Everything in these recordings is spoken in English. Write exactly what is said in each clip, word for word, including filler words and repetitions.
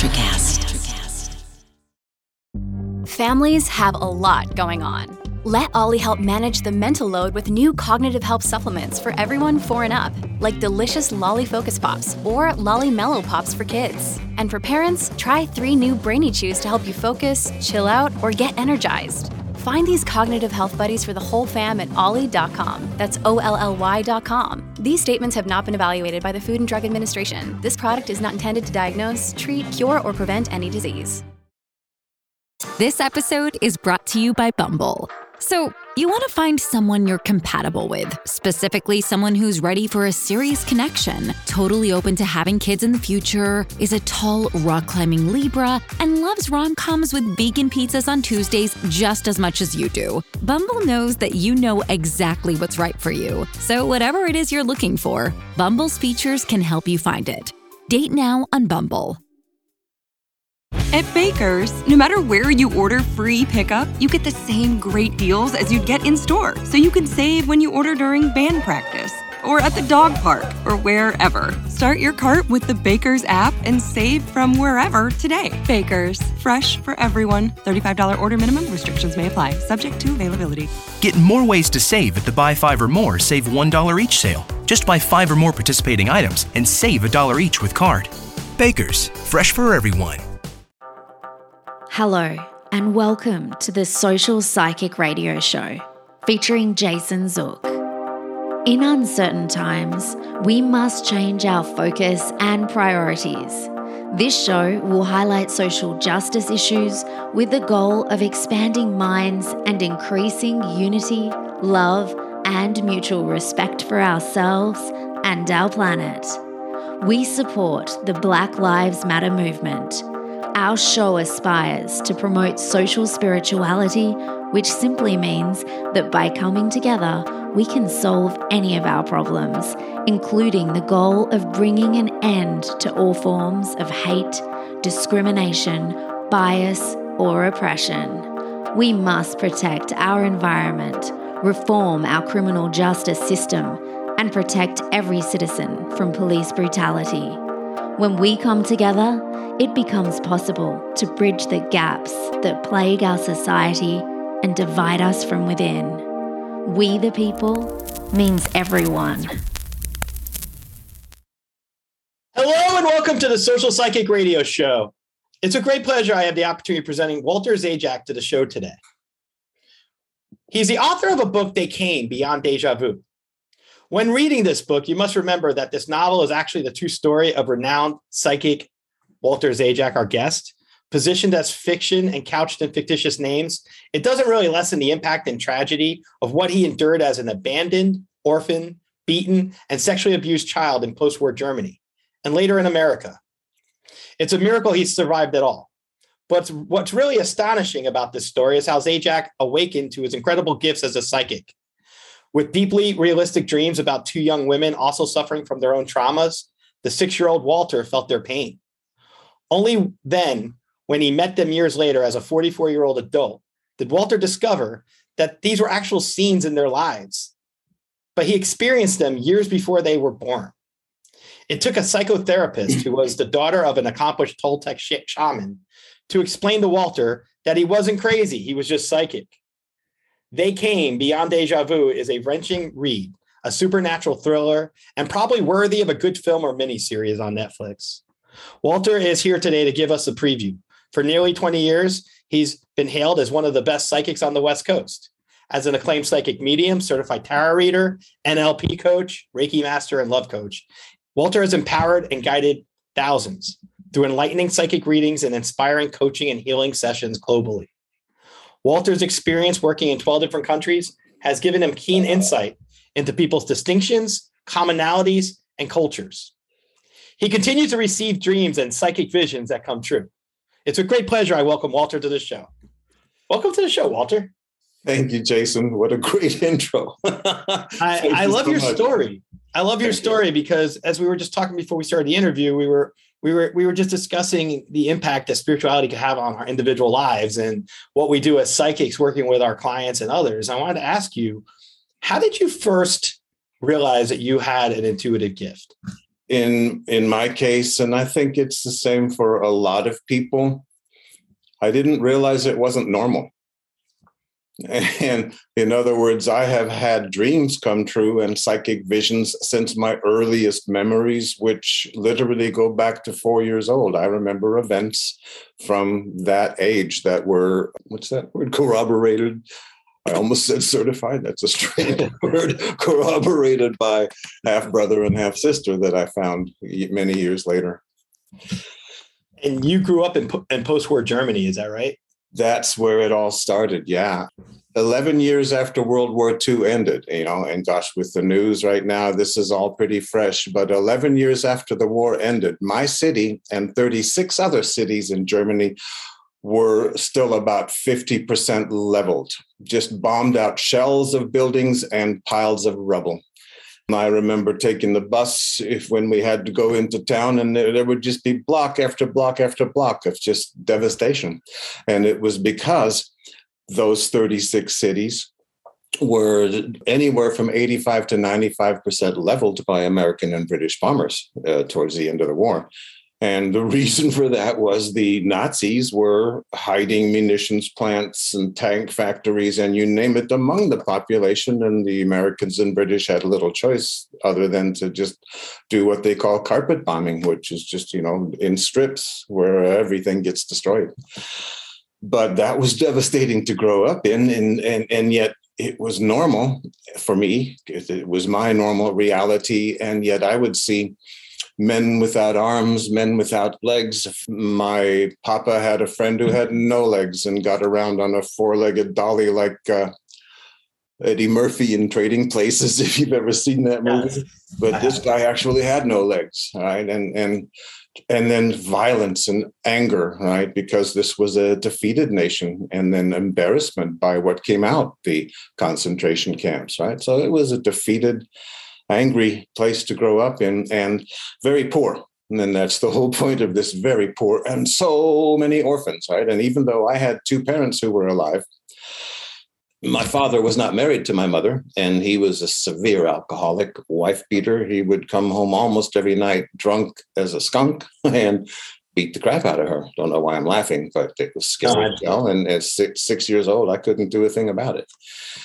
Electrocast. Families have a lot going on. Let Ollie help manage the mental load with new cognitive help supplements for everyone four and up, like delicious Lolly Focus Pops or Lolly Mellow Pops for kids. And for parents, try three new Brainy Chews to help you focus, chill out, or get energized. Find these cognitive health buddies for the whole fam at ollie dot com. That's O L L Y dot com. These statements have not been evaluated by the Food and Drug Administration. This product is not intended to diagnose, treat, cure, or prevent any disease. This episode is brought to you by Bumble. So, you want to find someone you're compatible with, specifically someone who's ready for a serious connection, totally open to having kids in the future, is a tall, rock-climbing Libra, and loves rom-coms with vegan pizzas on Tuesdays just as much as you do. Bumble knows that you know exactly what's right for you. So whatever it is you're looking for, Bumble's features can help you find it. Date now on Bumble. At Baker's, no matter where you order free pickup, you get the same great deals as you'd get in-store. So you can save when you order during band practice, or at the dog park, or wherever. Start your cart with the Baker's app and save from wherever today. Baker's, fresh for everyone. thirty-five dollars order minimum. Restrictions may apply. Subject to availability. Get more ways to save at the Buy Five or More, Save one dollar each sale. Just buy five or more participating items and save a dollar each with card. Baker's, fresh for everyone. Hello, and welcome to the Social Psychic Radio Show, featuring Jason Zook. In uncertain times, we must change our focus and priorities. This show will highlight social justice issues with the goal of expanding minds and increasing unity, love, and mutual respect for ourselves and our planet. We support the Black Lives Matter movement. Our show aspires to promote social spirituality, which simply means that by coming together, we can solve any of our problems, including the goal of bringing an end to all forms of hate, discrimination, bias, or oppression. We must protect our environment, reform our criminal justice system, and protect every citizen from police brutality. When we come together, it becomes possible to bridge the gaps that plague our society and divide us from within. We the people means everyone. Hello and welcome to the Social Psychic Radio Show. It's a great pleasure I have the opportunity of presenting Walter Zajac to the show today. He's the author of a book, They Came, Beyond Deja Vu. When reading this book, you must remember that this novel is actually the true story of renowned psychic Walter Zajac, our guest. Positioned as fiction and couched in fictitious names, it doesn't really lessen the impact and tragedy of what he endured as an abandoned, orphan, beaten, and sexually abused child in post-war Germany, and later in America. It's a miracle he survived at all. But what's really astonishing about this story is how Zajac awakened to his incredible gifts as a psychic. With deeply realistic dreams about two young women also suffering from their own traumas, the six-year-old Walter felt their pain. Only then, when he met them years later as a forty-four-year-old adult, did Walter discover that these were actual scenes in their lives. But he experienced them years before they were born. It took a psychotherapist who was the daughter of an accomplished Toltec shaman to explain to Walter that he wasn't crazy, he was just psychic. They Came, Beyond Deja Vu is a wrenching read, a supernatural thriller, and probably worthy of a good film or miniseries on Netflix. Walter is here today to give us a preview. For nearly twenty years, he's been hailed as one of the best psychics on the West Coast. As an acclaimed psychic medium, certified tarot reader, N L P coach, Reiki master, and love coach, Walter has empowered and guided thousands through enlightening psychic readings and inspiring coaching and healing sessions globally. Walter's experience working in twelve different countries has given him keen insight into people's distinctions, commonalities, and cultures. He continues to receive dreams and psychic visions that come true. It's a great pleasure I welcome Walter to the show. Welcome to the show, Walter. Thank you, Jason. What a great intro. I, I love so your much. story. I love your Thank story you. because as we were just talking before we started the interview, we were we were we were just discussing the impact that spirituality could have on our individual lives and what we do as psychics working with our clients and others. I wanted to ask you, how did you first realize that you had an intuitive gift? in in my case, and I think it's the same for a lot of people, I didn't realize it wasn't normal. And in other words, I have had dreams come true and psychic visions since my earliest memories, which literally go back to four years old. I remember events from that age that were, what's that word, corroborated. I almost said certified. That's a strange word. Corroborated by half brother and half sister that I found many years later. And you grew up in, in post-war Germany, is that right? That's where it all started. Yeah. eleven years after World War Two ended, you know, and gosh, with the news right now, this is all pretty fresh. But eleven years after the war ended, my city and thirty-six other cities in Germany were still about fifty percent leveled, just bombed out shells of buildings and piles of rubble. I remember taking the bus if when we had to go into town, and there, there would just be block after block after block of just devastation. And it was because those thirty-six cities were anywhere from eighty-five to ninety-five percent leveled by American and British bombers uh, towards the end of the war. And the reason for that was the Nazis were hiding munitions plants and tank factories and you name it among the population. And the Americans and British had little choice other than to just do what they call carpet bombing, which is just, you know, in strips where everything gets destroyed. But that was devastating to grow up in. And, and, and yet it was normal for me. It was my normal reality. And yet I would see men without arms, men without legs. My papa had a friend who had no legs and got around on a four-legged dolly like uh, Eddie Murphy in Trading Places, if you've ever seen that movie. Yes. But this guy actually had no legs, right? And and and then violence and anger, right? Because this was a defeated nation, and then embarrassment by what came out the concentration camps, right? So it was a defeated, angry place to grow up in, and very poor. And then that's the whole point of this, very poor, and so many orphans, right? And even though I had two parents who were alive, my father was not married to my mother, and he was a severe alcoholic, wife beater. He would come home almost every night drunk as a skunk and beat the crap out of her. Don't know why I'm laughing, but it was scary. You know? And at six, six years old, I couldn't do a thing about it.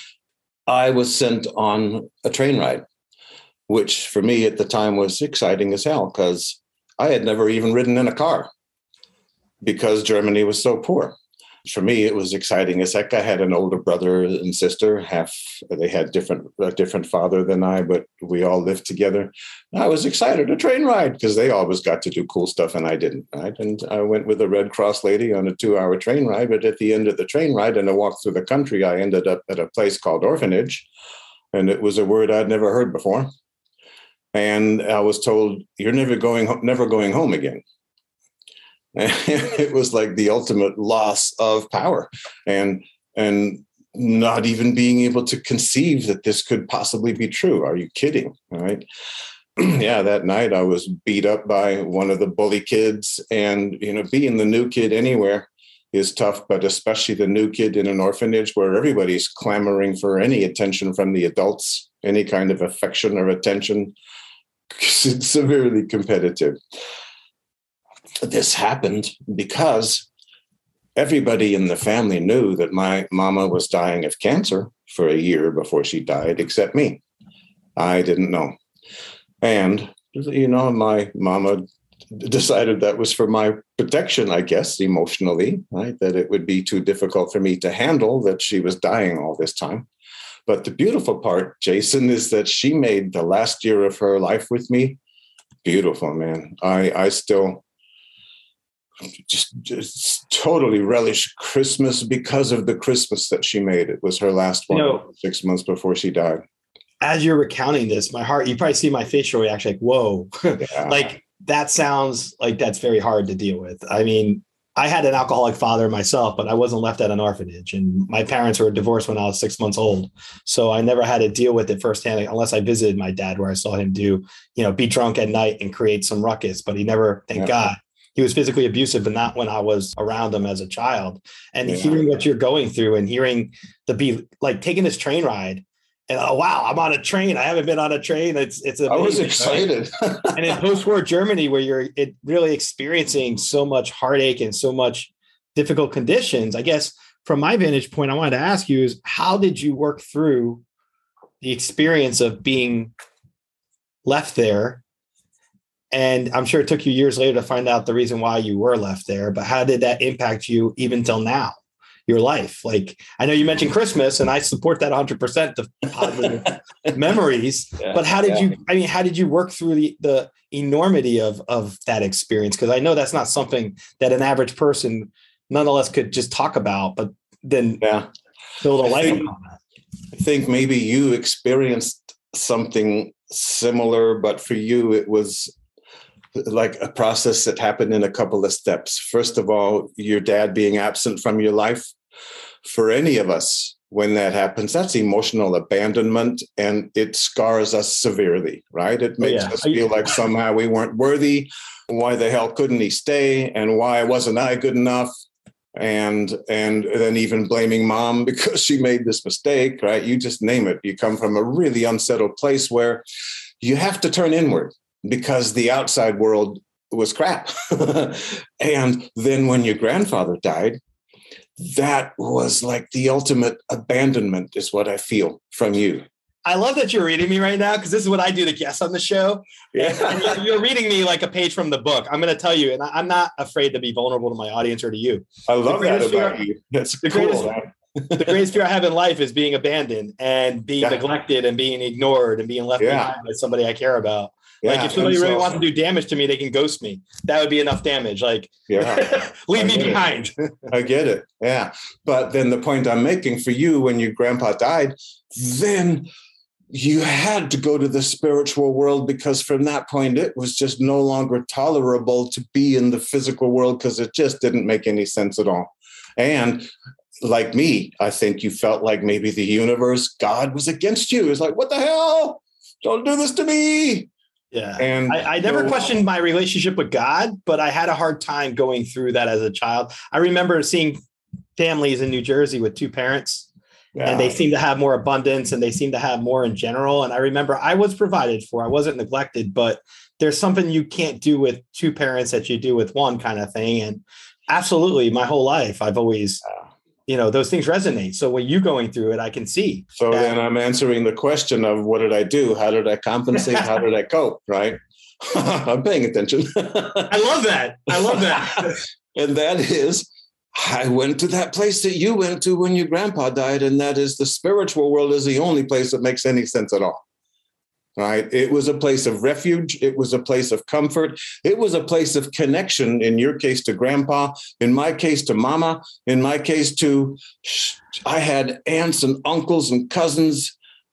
I was sent on a train ride, which for me at the time was exciting as hell because I had never even ridden in a car because Germany was so poor. For me, it was exciting as heck. I had an older brother and sister. Half they had different a different father than I, but we all lived together. I was excited, a train ride, because they always got to do cool stuff and I didn't. Right? And I went with a Red Cross lady on a two-hour train ride. But at the end of the train ride and a walk through the country, I ended up at a place called orphanage, and it was a word I'd never heard before. And I was told, "You're never going, never going home again." And it was like the ultimate loss of power, and and not even being able to conceive that this could possibly be true. Are you kidding? All right. Yeah, that night I was beat up by one of the bully kids, and you know, being the new kid anywhere is tough, but especially the new kid in an orphanage where everybody's clamoring for any attention from the adults, any kind of affection or attention. It's severely competitive. This happened because everybody in the family knew that my mama was dying of cancer for a year before she died, except me. I didn't know. And, you know, my mama decided that was for my protection, I guess, emotionally, right? That it would be too difficult for me to handle that she was dying all this time. But the beautiful part, Jason, is that she made the last year of her life with me beautiful, man. I, I still just, just totally relish Christmas because of the Christmas that she made. It was her last one, you know, six months before she died. As you're recounting this, my heart, you probably see my facial reaction, like, whoa, yeah. Like that sounds like that's very hard to deal with. I mean, I had an alcoholic father myself, but I wasn't left at an orphanage, and my parents were divorced when I was six months old. So I never had to deal with it firsthand unless I visited my dad, where I saw him do, you know, be drunk at night and create some ruckus, but he never, thank yeah. God, he was physically abusive, but not when I was around him as a child. And yeah. hearing what you're going through and hearing the be like taking this train ride And oh wow, I'm on a train. I haven't been on a train. It's it's amazing, I was excited. Right? And in post-war Germany, where you're it really experiencing so much heartache and so much difficult conditions, I guess from my vantage point, I wanted to ask you is how did you work through the experience of being left there? And I'm sure it took you years later to find out the reason why you were left there, but how did that impact you even till now? Your life. Like, I know you mentioned Christmas and I support that one hundred percent, the positive memories, yeah, but how did yeah. you, I mean, how did you work through the, the enormity of, of that experience? Because I know that's not something that an average person nonetheless could just talk about, but then yeah. build a I life think, on that. I think maybe you experienced something similar, but for you, it was like a process that happened in a couple of steps. First of all, your dad being absent from your life. For any of us, when that happens, that's emotional abandonment, and it scars us severely, right? It makes oh, yeah. us feel like somehow we weren't worthy. Why the hell couldn't he stay? And why wasn't I good enough? And and then even blaming mom because she made this mistake, right? You just name it. You come from a really unsettled place where you have to turn inward because the outside world was crap. And then when your grandfather died, that was like the ultimate abandonment is what I feel from you. I love that you're reading me right now because this is what I do to guests on the show. Yeah. And you're, you're reading me like a page from the book. I'm going to tell you, and I'm not afraid to be vulnerable to my audience or to you. I love that about fear, you. That's the cool. Greatest, the greatest fear I have in life is being abandoned and being yeah. neglected and being ignored and being left yeah. behind by somebody I care about. Yeah, like if somebody really so, wants to do damage to me, they can ghost me. That would be enough damage. Like, yeah, leave me behind. I get it. Yeah. But then the point I'm making for you, when your grandpa died, then you had to go to the spiritual world because from that point, it was just no longer tolerable to be in the physical world because it just didn't make any sense at all. And like me, I think you felt like maybe the universe, God was against you. It's like, what the hell? Don't do this to me. Yeah. And I, I never questioned my relationship with God, but I had a hard time going through that as a child. I remember seeing families in New Jersey with two parents yeah. and they seem to have more abundance and they seem to have more in general. And I remember I was provided for, I wasn't neglected, but there's something you can't do with two parents that you do with one kind of thing. And absolutely my whole life, I've always, you know, those things resonate. So when you going through it, I can see. So that. Then I'm answering the question of what did I do? How did I compensate? How did I cope? Right. I'm paying attention. I love that. I love that. And that is, I went to that place that you went to when your grandpa died. And that is the spiritual world is the only place that makes any sense at all. Right. It was a place of refuge. It was a place of comfort. It was a place of connection, in your case to grandpa, in my case to mama, in my case to, I had aunts and uncles and cousins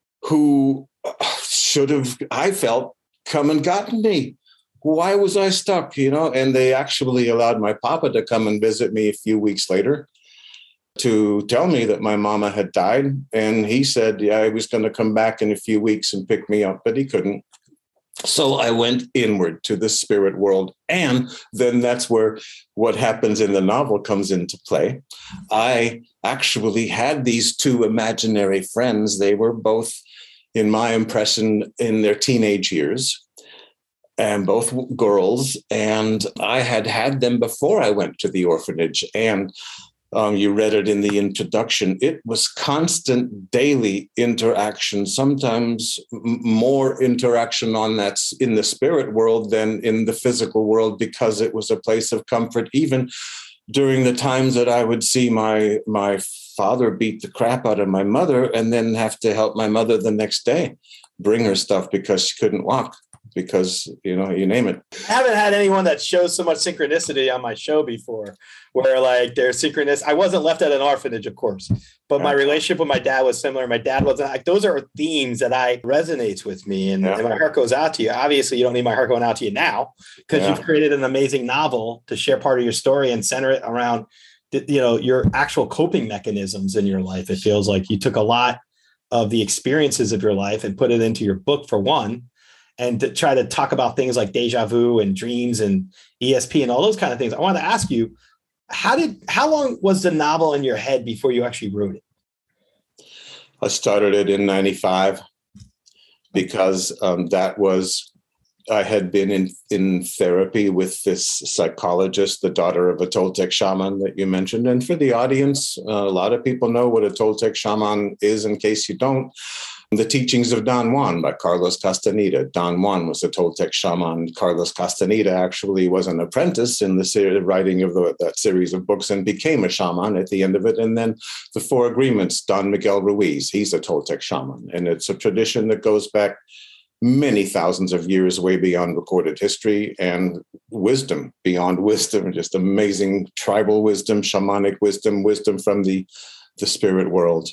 who should have, I felt, come and gotten me. Why was I stuck? You know, and they actually allowed my papa to come and visit me a few weeks later to tell me that my mama had died. And he said, yeah, he was going to come back in a few weeks and pick me up, but he couldn't. So I went inward to the spirit world. And then that's where what happens in the novel comes into play. I actually had these two imaginary friends. They were both, in my impression, in their teenage years, and both girls. And I had had them before I went to the orphanage. And Um, you read it in the introduction. It was constant daily interaction, sometimes m- more interaction on that in the spirit world than in the physical world, because it was a place of comfort, even during the times that I would see my, my father beat the crap out of my mother and then have to help my mother the next day, bring her stuff because she couldn't walk. Because, you know, you name it. I haven't had anyone that shows so much synchronicity on my show before, where like there's synchronous. I wasn't left at an orphanage, of course, but my relationship with my dad was similar. My dad wasn't like, those are themes that I resonates with me. And, yeah. and my heart goes out to you. Obviously, you don't need my heart going out to you now because yeah. you've created an amazing novel to share part of your story and center it around, you know, your actual coping mechanisms in your life. It feels like you took a lot of the experiences of your life and put it into your book, for one, and to try to talk about things like deja vu and dreams and E S P and all those kind of things. I wanted to ask you, how did, how long was the novel in your head before you actually wrote it? I started it in ninety-five because um, that was, I had been in, in therapy with this psychologist, the daughter of a Toltec shaman that you mentioned. And for the audience, uh, a lot of people know what a Toltec shaman is. In case you don't, The Teachings of Don Juan by Carlos Castaneda. Don Juan was a Toltec shaman. Carlos Castaneda actually was an apprentice in the ser- writing of the, that series of books and became a shaman at the end of it. And then the Four Agreements, Don Miguel Ruiz, he's a Toltec shaman. And it's a tradition that goes back many thousands of years, way beyond recorded history, and wisdom beyond wisdom, just amazing tribal wisdom, shamanic wisdom, wisdom from the, the spirit world.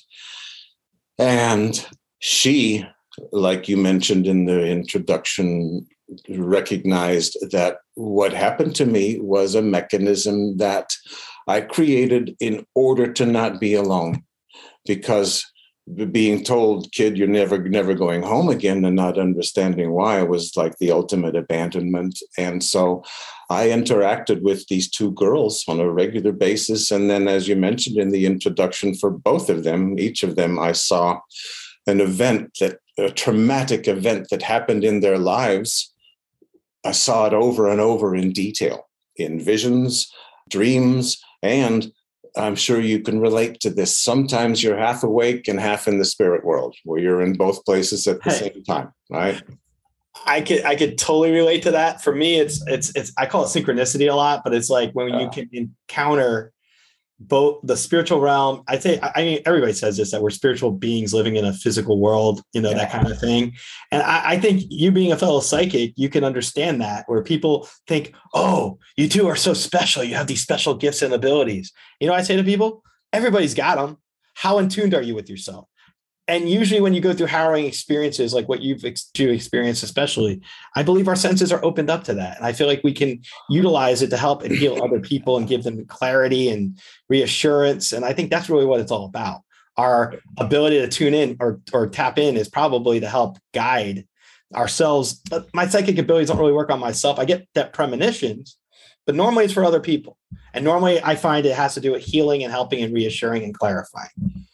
And she, like you mentioned in the introduction, recognized that what happened to me was a mechanism that I created in order to not be alone, because being told, kid, you're never, never going home again, and not understanding why was like the ultimate abandonment. And so I interacted with these two girls on a regular basis. And then, as you mentioned in the introduction, for both of them, each of them, I saw an event that, a traumatic event that happened in their lives. I saw it over and over in detail, in visions, dreams, and I'm sure you can relate to this. Sometimes you're half awake and half in the spirit world, where you're in both places at the Hey. same time, right? I could I could totally relate to that. For me, it's it's it's I call it synchronicity a lot, but it's like when you can encounter both the spiritual realm. I say I mean everybody says this, that we're spiritual beings living in a physical world, you know, yeah. that kind of thing. And I, I think you being a fellow psychic, you can understand that, where people think, oh, you two are so special. You have these special gifts and abilities. You know, I say to people, everybody's got them. How in tune are you with yourself? And usually when you go through harrowing experiences like what you've ex- you experienced, especially, I believe our senses are opened up to that. And I feel like we can utilize it to help and heal other people and give them clarity and reassurance. And I think that's really what it's all about. Our ability to tune in or, or tap in is probably to help guide ourselves. But my psychic abilities don't really work on myself. I get that premonitions, but normally it's for other people. And normally I find it has to do with healing and helping and reassuring and clarifying.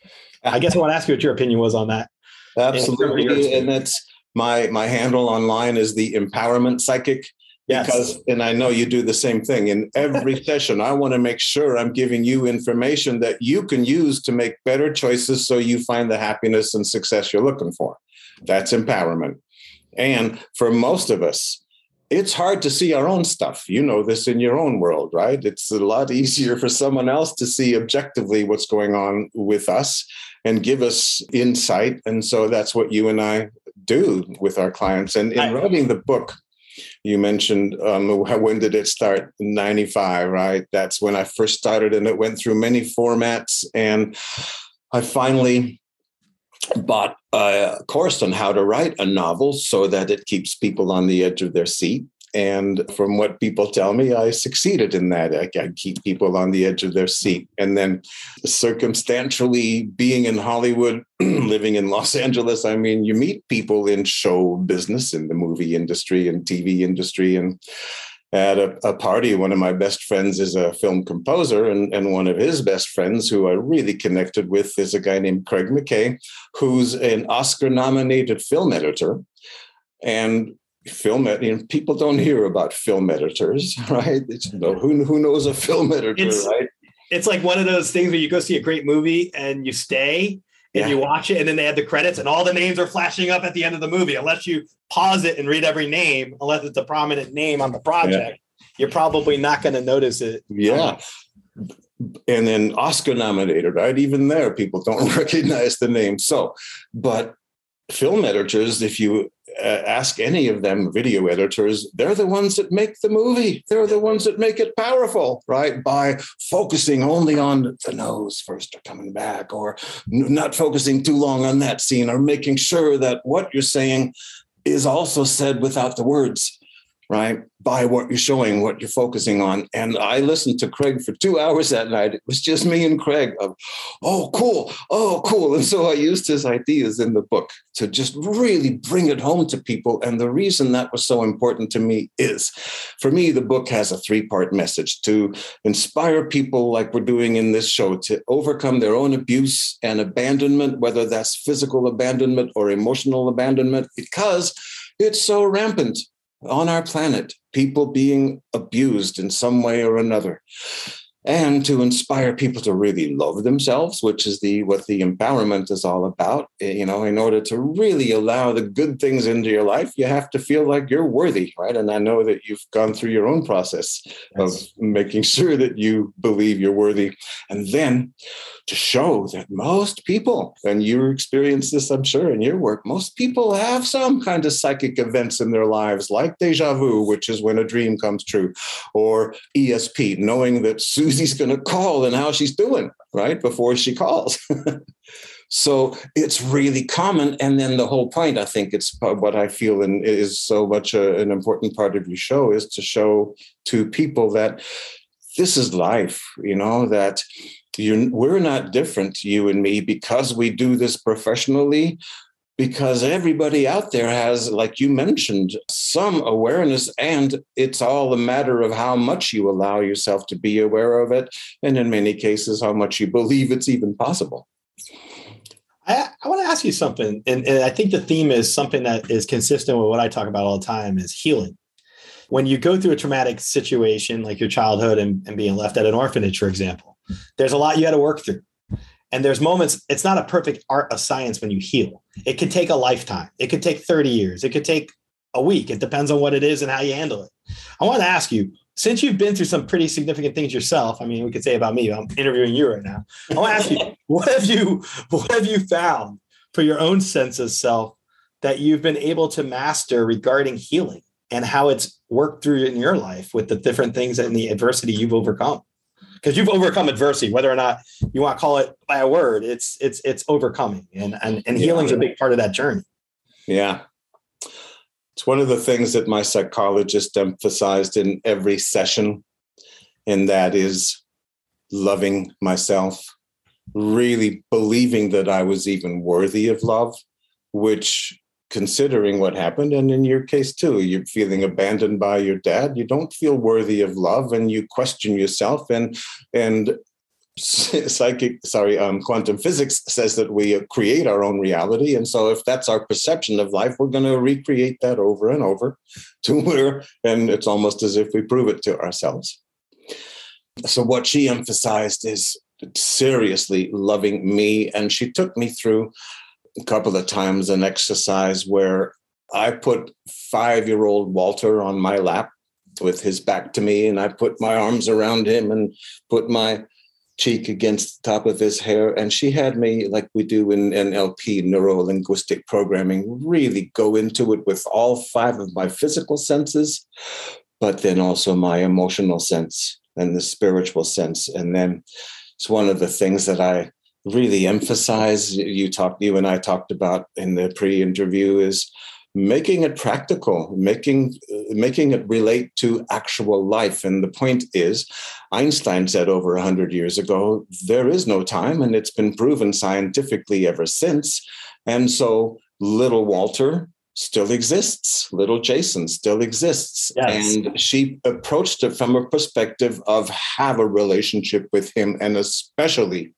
I guess I want to ask you what your opinion was on that. Absolutely. And that's my, my handle online is the Empowerment Psychic. Yes. Because, and I know you do the same thing in every session. I want to make sure I'm giving you information that you can use to make better choices so you find the happiness and success you're looking for. That's empowerment. And for most of us, it's hard to see our own stuff. You know this in your own world, right? It's a lot easier for someone else to see objectively what's going on with us and give us insight. And so that's what you and I do with our clients. And in writing the book, you mentioned, um, when did it start? ninety-five, right? That's when I first started, and it went through many formats. And I finally bought a course on how to write a novel so that it keeps people on the edge of their seat. And from what people tell me, I succeeded in that. I, I keep people on the edge of their seat. And then circumstantially being in Hollywood, living in Los Angeles, I mean, you meet people in show business, in the movie industry and T V industry. And at a, a party, one of my best friends is a film composer, and, and one of his best friends, who I really connected with, is a guy named Craig McKay, who's an Oscar-nominated film editor. And film editing, people don't hear about film editors, right? It's, you know, who, who knows a film editor, it's, right? It's like one of those things where you go see a great movie and you stay and yeah. you watch it, and then they have the credits and all the names are flashing up at the end of the movie. Unless you pause it and read every name, unless it's a prominent name on the project, yeah. you're probably not going to notice it. Yeah. And then Oscar nominated, right? Even there, people don't recognize the name. So, but film editors, if you uh, ask any of them, video editors, they're the ones that make the movie. They're the ones that make it powerful, right? By focusing only on the nose first or coming back, or n- not focusing too long on that scene, or making sure that what you're saying is also said without the words. right? By what you're showing, what you're focusing on. And I listened to Craig for two hours that night. It was just me and Craig of, oh, cool. Oh, cool. And so I used his ideas in the book to just really bring it home to people. And the reason that was so important to me is, for me, the book has a three-part message to inspire people like we're doing in this show to overcome their own abuse and abandonment, whether that's physical abandonment or emotional abandonment, because it's so rampant on our planet, people being abused in some way or another, and to inspire people to really love themselves, which is the what the empowerment is all about. You know, in order to really allow the good things into your life, you have to feel like you're worthy, right? And I know that you've gone through your own process yes. of making sure that you believe you're worthy. And then to show that most people, and you experience this, I'm sure, in your work, most people have some kind of psychic events in their lives, like deja vu, which is when a dream comes true, or E S P, knowing that Susie's going to call and how she's doing, right, before she calls. So it's really common. And then the whole point, I think it's what I feel and is so much a, an important part of your show, is to show to people that this is life, you know, that you're, we're not different, you and me, because we do this professionally, because everybody out there has, like you mentioned, some awareness, and it's all a matter of how much you allow yourself to be aware of it. And in many cases, how much you believe it's even possible. I, I want to ask you something. And, and I think the theme is something that is consistent with what I talk about all the time, is healing. When you go through a traumatic situation like your childhood and, and being left at an orphanage, for example, there's a lot you got to work through. And there's moments, it's not a perfect art of science when you heal. It could take a lifetime. It could take thirty years. It could take a week. It depends on what it is and how you handle it. I want to ask you, since you've been through some pretty significant things yourself, I mean, we could say about me, I'm interviewing you right now. I want to ask you, what have you, what have you found for your own sense of self that you've been able to master regarding healing, and how it's worked through in your life with the different things and the adversity you've overcome? Because you've overcome adversity, whether or not you want to call it by a word, it's it's it's overcoming, and and, and healing is a big part of that journey. Yeah. It's one of the things that my psychologist emphasized in every session, and that is loving myself, really believing that I was even worthy of love, which, considering what happened, and in your case too, you're feeling abandoned by your dad, you don't feel worthy of love, and you question yourself. And and psychic, sorry, um, quantum physics says that we create our own reality. And so if that's our perception of life, we're going to recreate that over and over to where, and it's almost as if we prove it to ourselves. So what she emphasized is seriously loving me. And she took me through a couple of times an exercise where I put five-year-old Walter on my lap with his back to me, and I put my arms around him and put my cheek against the top of his hair. And she had me, like we do in N L P, neuro-linguistic programming, really go into it with all five of my physical senses, but then also my emotional sense and the spiritual sense. And then it's one of the things that I really emphasize, you talked, you and I talked about in the pre-interview, is making it practical, making making it relate to actual life. And the point is, Einstein said over one hundred years ago, there is no time, and it's been proven scientifically ever since. And so little Walter still exists, little Jason still exists. Yes. And she approached it from a perspective of have a relationship with him, and especially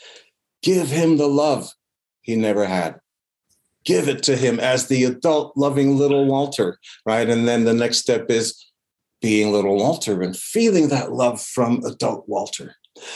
give him the love he never had. Give it to him as the adult loving little Walter, right? And then the next step is being little Walter and feeling that love from adult Walter.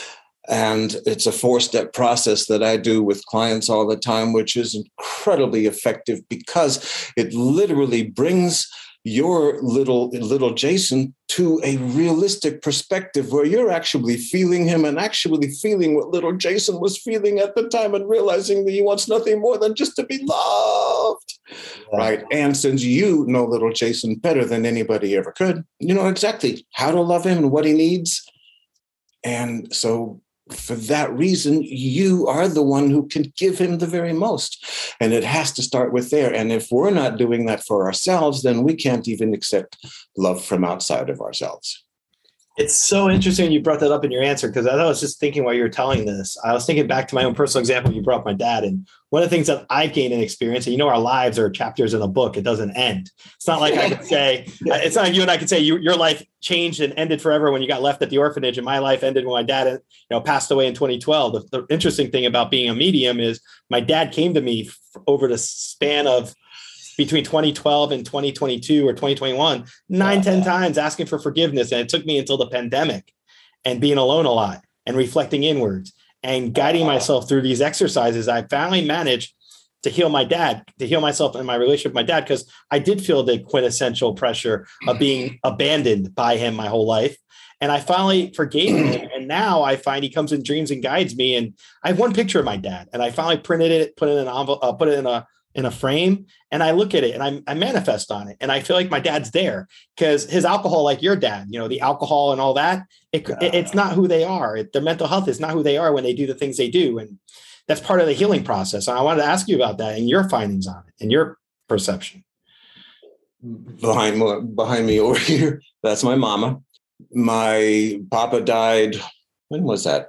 And it's a four-step process that I do with clients all the time, which is incredibly effective because it literally brings your little little Jason to a realistic perspective where you're actually feeling him and actually feeling what little Jason was feeling at the time, and realizing that he wants nothing more than just to be loved, yeah. Right? And since you know little Jason better than anybody ever could, you know exactly how to love him and what he needs. And so for that reason, you are the one who can give him the very most. And it has to start with there. And if we're not doing that for ourselves, then we can't even accept love from outside of ourselves. It's so interesting you brought that up in your answer, because I was just thinking while you were telling this, I was thinking back to my own personal example. You brought up my dad. And one of the things that I've gained in experience, and you know, our lives are chapters in a book. It doesn't end. It's not like I could say, it's not like you and I could say you, your life changed and ended forever when you got left at the orphanage. And my life ended when my dad, you know, passed away in twenty twelve. The, the interesting thing about being a medium is my dad came to me over the span of between twenty twelve and twenty twenty-two or twenty twenty-one, nine, wow. ten times asking for forgiveness. And it took me until the pandemic and being alone a lot and reflecting inwards and guiding wow. myself through these exercises. I finally managed to heal my dad, to heal myself and my relationship with my dad, because I did feel the quintessential pressure of being abandoned by him my whole life. And I finally forgave him. And now I find he comes in dreams and guides me. And I have one picture of my dad, and I finally printed it, put it in an envelope, uh, put it in a in a frame, and I look at it and I, I manifest on it. And I feel like my dad's there, because his alcohol, like your dad, you know, the alcohol and all that, it, it, it's not who they are. It, their mental health is not who they are when they do the things they do. And that's part of the healing process. And I wanted to ask you about that and your findings on it and your perception. Behind, behind me over here, that's my mama. My papa died, when was that?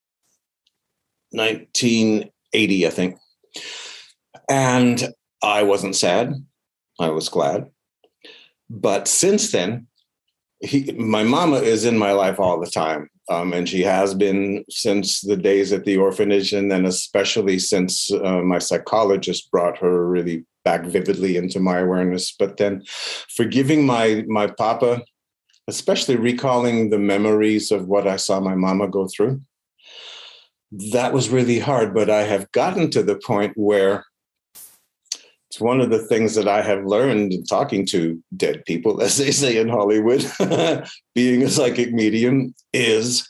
nineteen eighty, I think. And I wasn't sad. I was glad. But since then, he, my mama is in my life all the time. Um, and she has been since the days at the orphanage, and then especially since uh, my psychologist brought her really back vividly into my awareness. But then forgiving my, my papa, especially recalling the memories of what I saw my mama go through, that was really hard. But I have gotten to the point where it's one of the things that I have learned in talking to dead people, as they say in Hollywood, being a psychic medium, is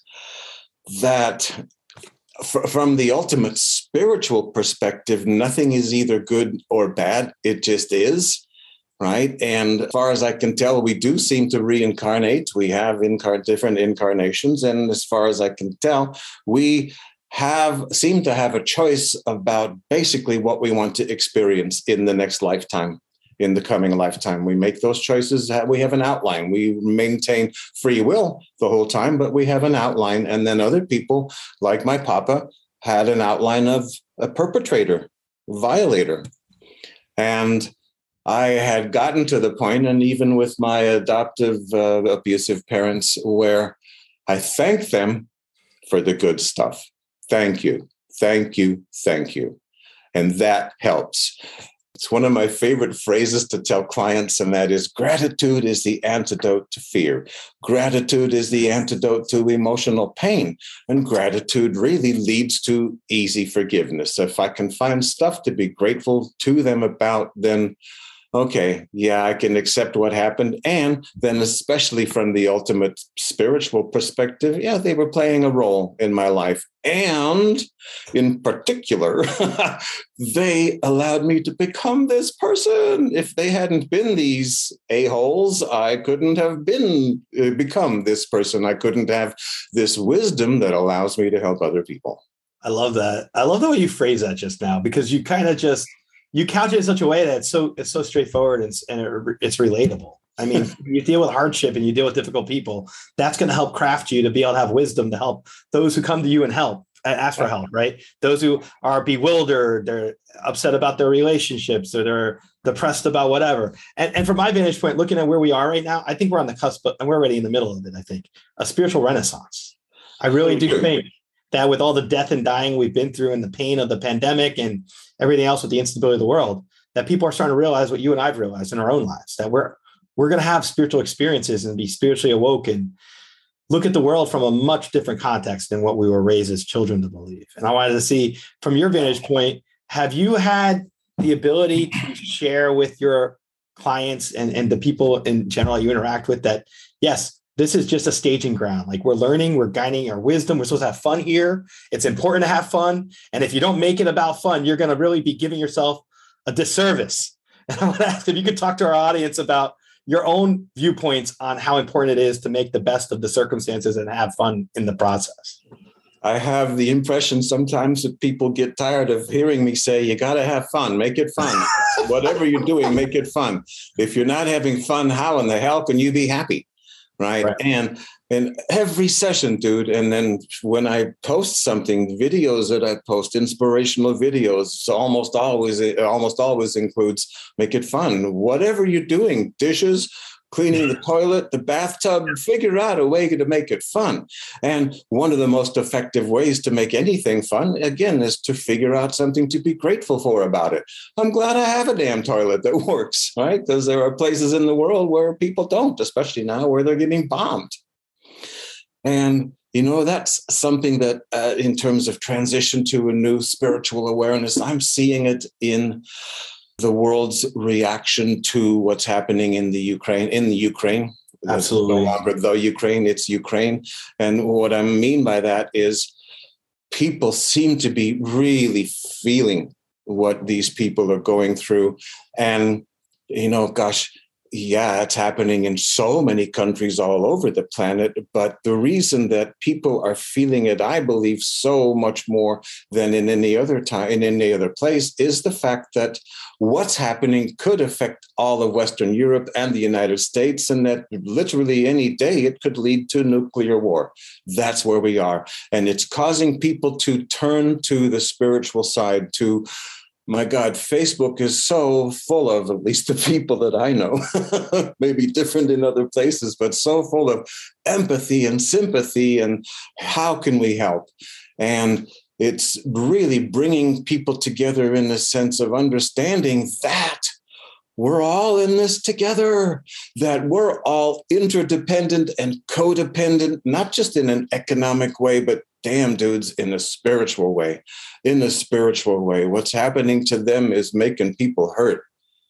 that f- from the ultimate spiritual perspective, nothing is either good or bad. It just is, right? And as far as I can tell, we do seem to reincarnate. We have incar- different incarnations. And as far as I can tell, we have seem to have a choice about basically what we want to experience in the next lifetime, in the coming lifetime. We make those choices. We have an outline. We maintain free will the whole time, but we have an outline. And then other people, like my papa, had an outline of a perpetrator, violator. And I had gotten to the point, and even with my adoptive uh, abusive parents, where I thank them for the good stuff. Thank you, thank you, thank you. And that helps. It's one of my favorite phrases to tell clients, and that is gratitude is the antidote to fear. Gratitude is the antidote to emotional pain. And gratitude really leads to easy forgiveness. So if I can find stuff to be grateful to them about, then okay, yeah, I can accept what happened. And then especially from the ultimate spiritual perspective, yeah, they were playing a role in my life. And in particular, they allowed me to become this person. If they hadn't been these a-holes, I couldn't have been uh, become this person. I couldn't have this wisdom that allows me to help other people. I love that. I love the way you phrase that just now, because you kind of just you couch it in such a way that it's so it's so straightforward and, and it, it's relatable. I mean, you deal with hardship and you deal with difficult people. That's going to help craft you to be able to have wisdom to help those who come to you and help, ask for help, right? Those who are bewildered, they're upset about their relationships, or they're depressed about whatever. And, and from my vantage point, looking at where we are right now, I think we're on the cusp, and we're already in the middle of it, I think, a spiritual renaissance. I really do think that with all the death and dying we've been through and the pain of the pandemic and everything else with the instability of the world, that people are starting to realize what you and I've realized in our own lives, that we're we're going to have spiritual experiences and be spiritually awoke and look at the world from a much different context than what we were raised as children to believe. And I wanted to see, from your vantage point, have you had the ability to share with your clients and, and the people in general you interact with that, yes, this is just a staging ground. Like, we're learning, we're gaining our wisdom. We're supposed to have fun here. It's important to have fun. And if you don't make it about fun, you're going to really be giving yourself a disservice. And I want to ask if you could talk to our audience about your own viewpoints on how important it is to make the best of the circumstances and have fun in the process. I have the impression sometimes that people get tired of hearing me say, you got to have fun, make it fun. Whatever you're doing, make it fun. If you're not having fun, how in the hell can you be happy? Right. right. And in every session, dude. And then when I post something, videos that I post, inspirational videos, almost always, it almost always includes make it fun. Whatever you're doing, dishes, cleaning the toilet, the bathtub, figure out a way to make it fun. And one of the most effective ways to make anything fun, again, is to figure out something to be grateful for about it. I'm glad I have a damn toilet that works, right? Because there are places in the world where people don't, especially now where they're getting bombed. And, you know, that's something that uh, in terms of transition to a new spiritual awareness, I'm seeing it in the world's reaction to what's happening in the Ukraine, in the Ukraine. Absolutely. It's no longer the Ukraine, it's Ukraine. And what I mean by that is people seem to be really feeling what these people are going through. And, you know, gosh, yeah, it's happening in so many countries all over the planet. But the reason that people are feeling it, I believe, so much more than in any other time, in any other place, is the fact that what's happening could affect all of Western Europe and the United States, and that literally any day it could lead to nuclear war. That's where we are. And it's causing people to turn to the spiritual side, to my God, Facebook is so full of, at least the people that I know, maybe different in other places, but so full of empathy and sympathy and how can we help? And it's really bringing people together in the sense of understanding that we're all in this together, that we're all interdependent and codependent, not just in an economic way, but damn, dudes, in a spiritual way. In a spiritual way, what's happening to them is making people hurt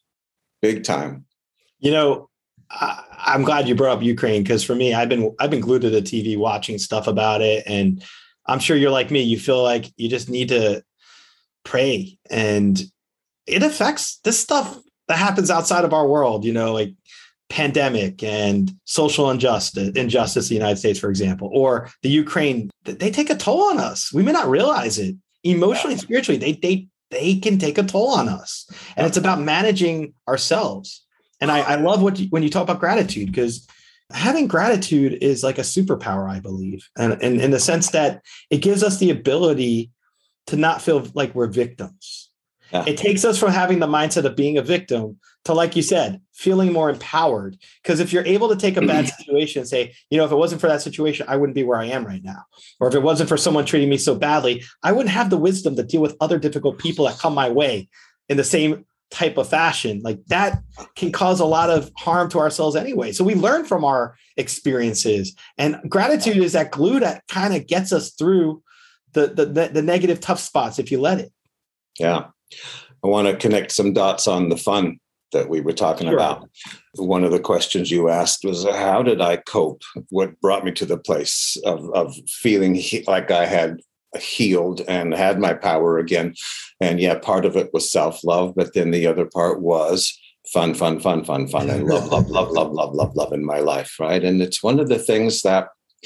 big time. You know, I, I'm glad you brought up Ukraine, because for me, I've been I've been glued to the T V watching stuff about it. And I'm sure you're like me. You feel like you just need to pray. And it affects this stuff that happens outside of our world, you know, like pandemic and social injustice, injustice in the United States, for example, or the Ukraine. They take a toll on us. We may not realize it. Emotionally, yeah. Spiritually, they they they can take a toll on us. And it's about managing ourselves. And I, I love what you, when you talk about gratitude, because having gratitude is like a superpower, I believe. And, and in the sense that it gives us the ability to not feel like we're victims. Yeah. It takes us from having the mindset of being a victim to, like you said, feeling more empowered. Because if you're able to take a bad situation and say, you know, if it wasn't for that situation, I wouldn't be where I am right now. Or if it wasn't for someone treating me so badly, I wouldn't have the wisdom to deal with other difficult people that come my way in the same type of fashion. Like that can cause a lot of harm to ourselves anyway. So we learn from our experiences, and gratitude is that glue that kind of gets us through the, the, the, the negative, tough spots if you let it. Yeah. I want to connect some dots on the fun that we were talking sure. about. One of the questions you asked was, how did I cope? What brought me to the place of, of feeling he- like I had healed and had my power again? And yeah, part of it was self-love, but then the other part was fun, fun, fun, fun, fun, and love, love, love, love, love, love, love in my life, right? And it's one of the things that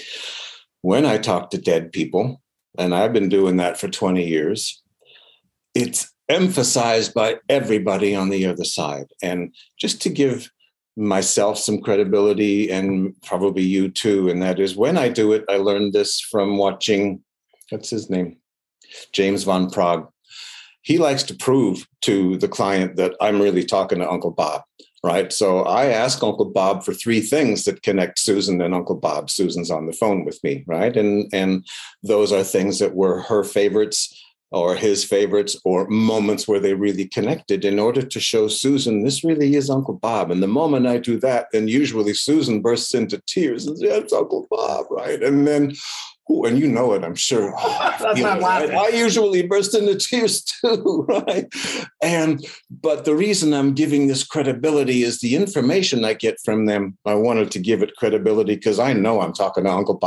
when I talk to dead people, and I've been doing that for twenty years, it's emphasized by everybody on the other side. And just to give myself some credibility, and probably you too, and that is when I do it, I learned this from watching, what's his name? James Van Praagh. He likes to prove to the client that I'm really talking to Uncle Bob, right? So I ask Uncle Bob for three things that connect Susan and Uncle Bob. Susan's on the phone with me, right? And, and those are things that were her favorites or his favorites, or moments where they really connected, in order to show Susan, this really is Uncle Bob. And the moment I do that, then usually Susan bursts into tears and says, yeah, it's Uncle Bob, right? And then, ooh, and you know it, I'm sure. That's not right? I usually burst into tears too, right? And, but the reason I'm giving this credibility is the information I get from them. I wanted to give it credibility because I know I'm talking to Uncle Bob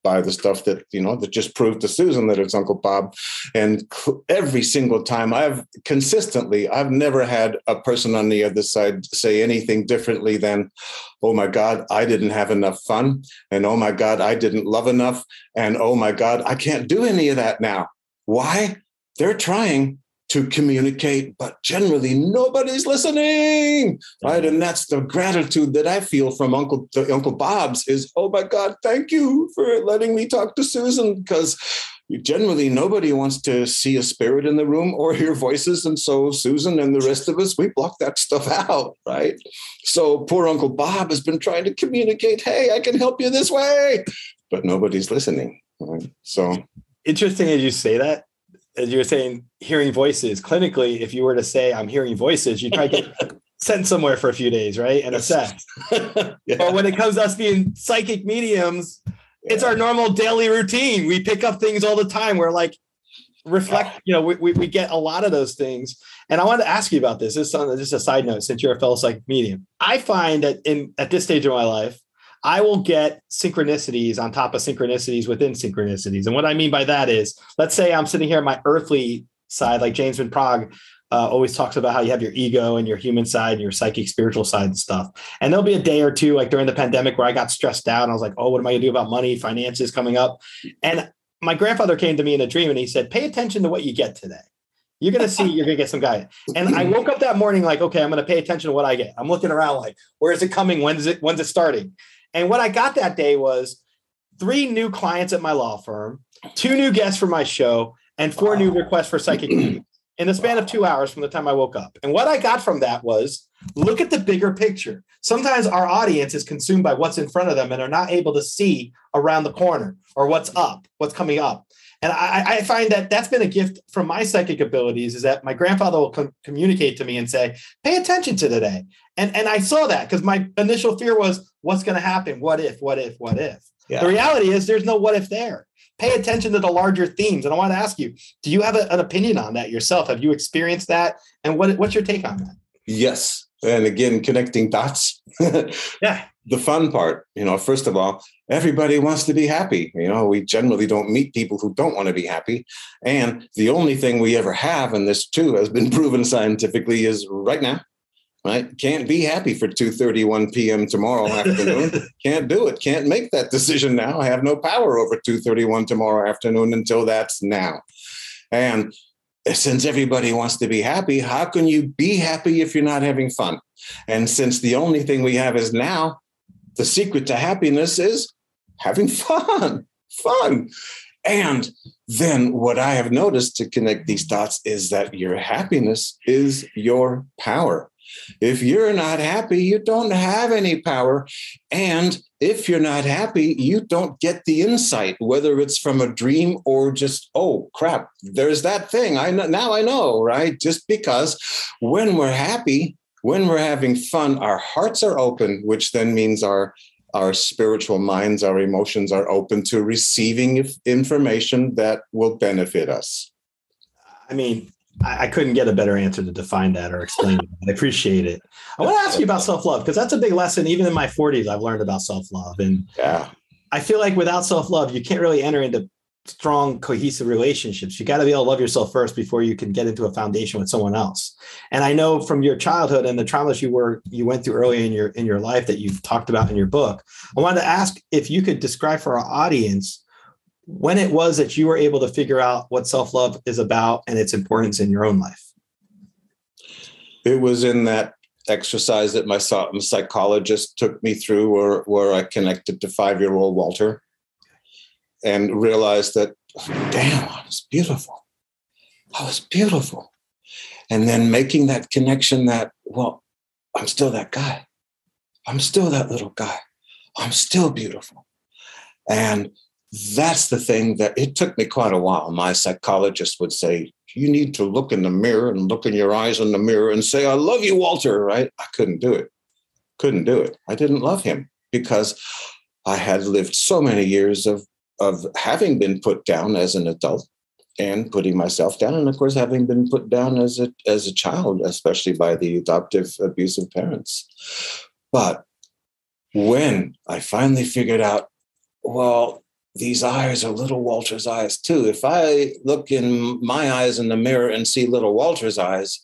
buy the stuff that, you know, that just proved to Susan that it's Uncle Bob. And every single time I've consistently, I've never had a person on the other side say anything differently than, oh my God, I didn't have enough fun. And oh my God, I didn't love enough. And oh my God, I can't do any of that now. Why? They're trying to communicate, but generally nobody's listening, right? And that's the gratitude that I feel from Uncle Uncle Bob's is, oh my God, thank you for letting me talk to Susan, because generally nobody wants to see a spirit in the room or hear voices. And so Susan and the rest of us, we block that stuff out, right? So poor Uncle Bob has been trying to communicate, hey, I can help you this way, but nobody's listening, right? So interesting as you say that. As you were saying, hearing voices, clinically, if you were to say, I'm hearing voices, you try to get sent somewhere for a few days, right? And assessed. Yeah. But when it comes to us being psychic mediums, yeah. It's our normal daily routine. We pick up things all the time. We're like, reflect, you know, we, we, we get a lot of those things. And I wanted to ask you about this. This is something, just a side note, since you're a fellow psychic medium. I find that in at this stage of my life, I will get synchronicities on top of synchronicities within synchronicities. And what I mean by that is, let's say I'm sitting here on my earthly side, like James Van Praagh uh, always talks about how you have your ego and your human side and your psychic spiritual side and stuff. And there'll be a day or two, like during the pandemic, where I got stressed out and I was like, oh, what am I gonna do about money, finances coming up? And my grandfather came to me in a dream and he said, pay attention to what you get today. You're going to see, you're going to get some guidance. And I woke up that morning like, okay, I'm going to pay attention to what I get. I'm looking around like, where is it coming? When's it, when's it starting? And what I got that day was three new clients at my law firm, two new guests for my show, and four wow. new requests for psychic readings in the span of two hours from the time I woke up. And what I got from that was, look at the bigger picture. Sometimes our audience is consumed by what's in front of them and are not able to see around the corner or what's up, what's coming up. And I, I find that that's been a gift from my psychic abilities, is that my grandfather will com- communicate to me and say, pay attention to today. And, and I saw that because my initial fear was, what's going to happen? What if, what if, what if? Yeah. The reality is there's no what if there. Pay attention to the larger themes. And I want to ask you, do you have a, an opinion on that yourself? Have you experienced that? And what, what's your take on that? Yes. And again, connecting dots. Yeah. The fun part, you know, first of all, everybody wants to be happy. You know, we generally don't meet people who don't want to be happy. And the only thing we ever have, and this too has been proven scientifically, is right now, right? Can't be happy for two thirty-one p.m. tomorrow afternoon. Can't do it. Can't make that decision now. I have no power over two thirty-one tomorrow afternoon until that's now. And since everybody wants to be happy, how can you be happy if you're not having fun? And since the only thing we have is now, the secret to happiness is having fun, fun. And then what I have noticed to connect these dots is that your happiness is your power. If you're not happy, you don't have any power. And if you're not happy, you don't get the insight, whether it's from a dream or just, oh, crap, there's that thing. I know, now I know, right? Just because when we're happy, when we're having fun, our hearts are open, which then means our our spiritual minds, our emotions are open to receiving information that will benefit us. I mean, I, I couldn't get a better answer to define that or explain it. I appreciate it. I want to ask you about self-love, because that's a big lesson. Even in my forties, I've learned about self-love. And yeah. I feel like without self-love, you can't really enter into strong, cohesive relationships. You got to be able to love yourself first before you can get into a foundation with someone else. And I know from your childhood and the traumas you were you went through early in your in your life that you've talked about in your book, I wanted to ask if you could describe for our audience when it was that you were able to figure out what self-love is about and its importance in your own life. It was in that exercise that my psychologist took me through, where, where I connected to five-year-old Walter and realized that, damn, I was beautiful. I was beautiful. And then making that connection that, well, I'm still that guy. I'm still that little guy. I'm still beautiful. And that's the thing that it took me quite a while. My psychologist would say, you need to look in the mirror and look in your eyes in the mirror and say, I love you, Walter, right? I couldn't do it. Couldn't do it. I didn't love him because I had lived so many years of of having been put down as an adult and putting myself down. And of course, having been put down as a, as a child, especially by the adoptive abusive parents. But when I finally figured out, well, these eyes are little Walter's eyes too. If I look in my eyes in the mirror and see little Walter's eyes,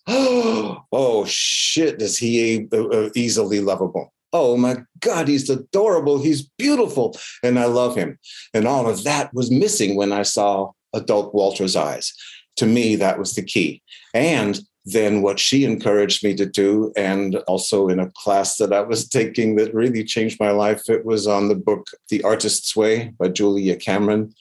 oh shit, is he easily lovable? Oh my God, he's adorable. He's beautiful. And I love him. And all of that was missing when I saw adult Walter's eyes. To me, that was the key. And then what she encouraged me to do, and also in a class that I was taking that really changed my life, it was on the book The Artist's Way by Julia Cameron.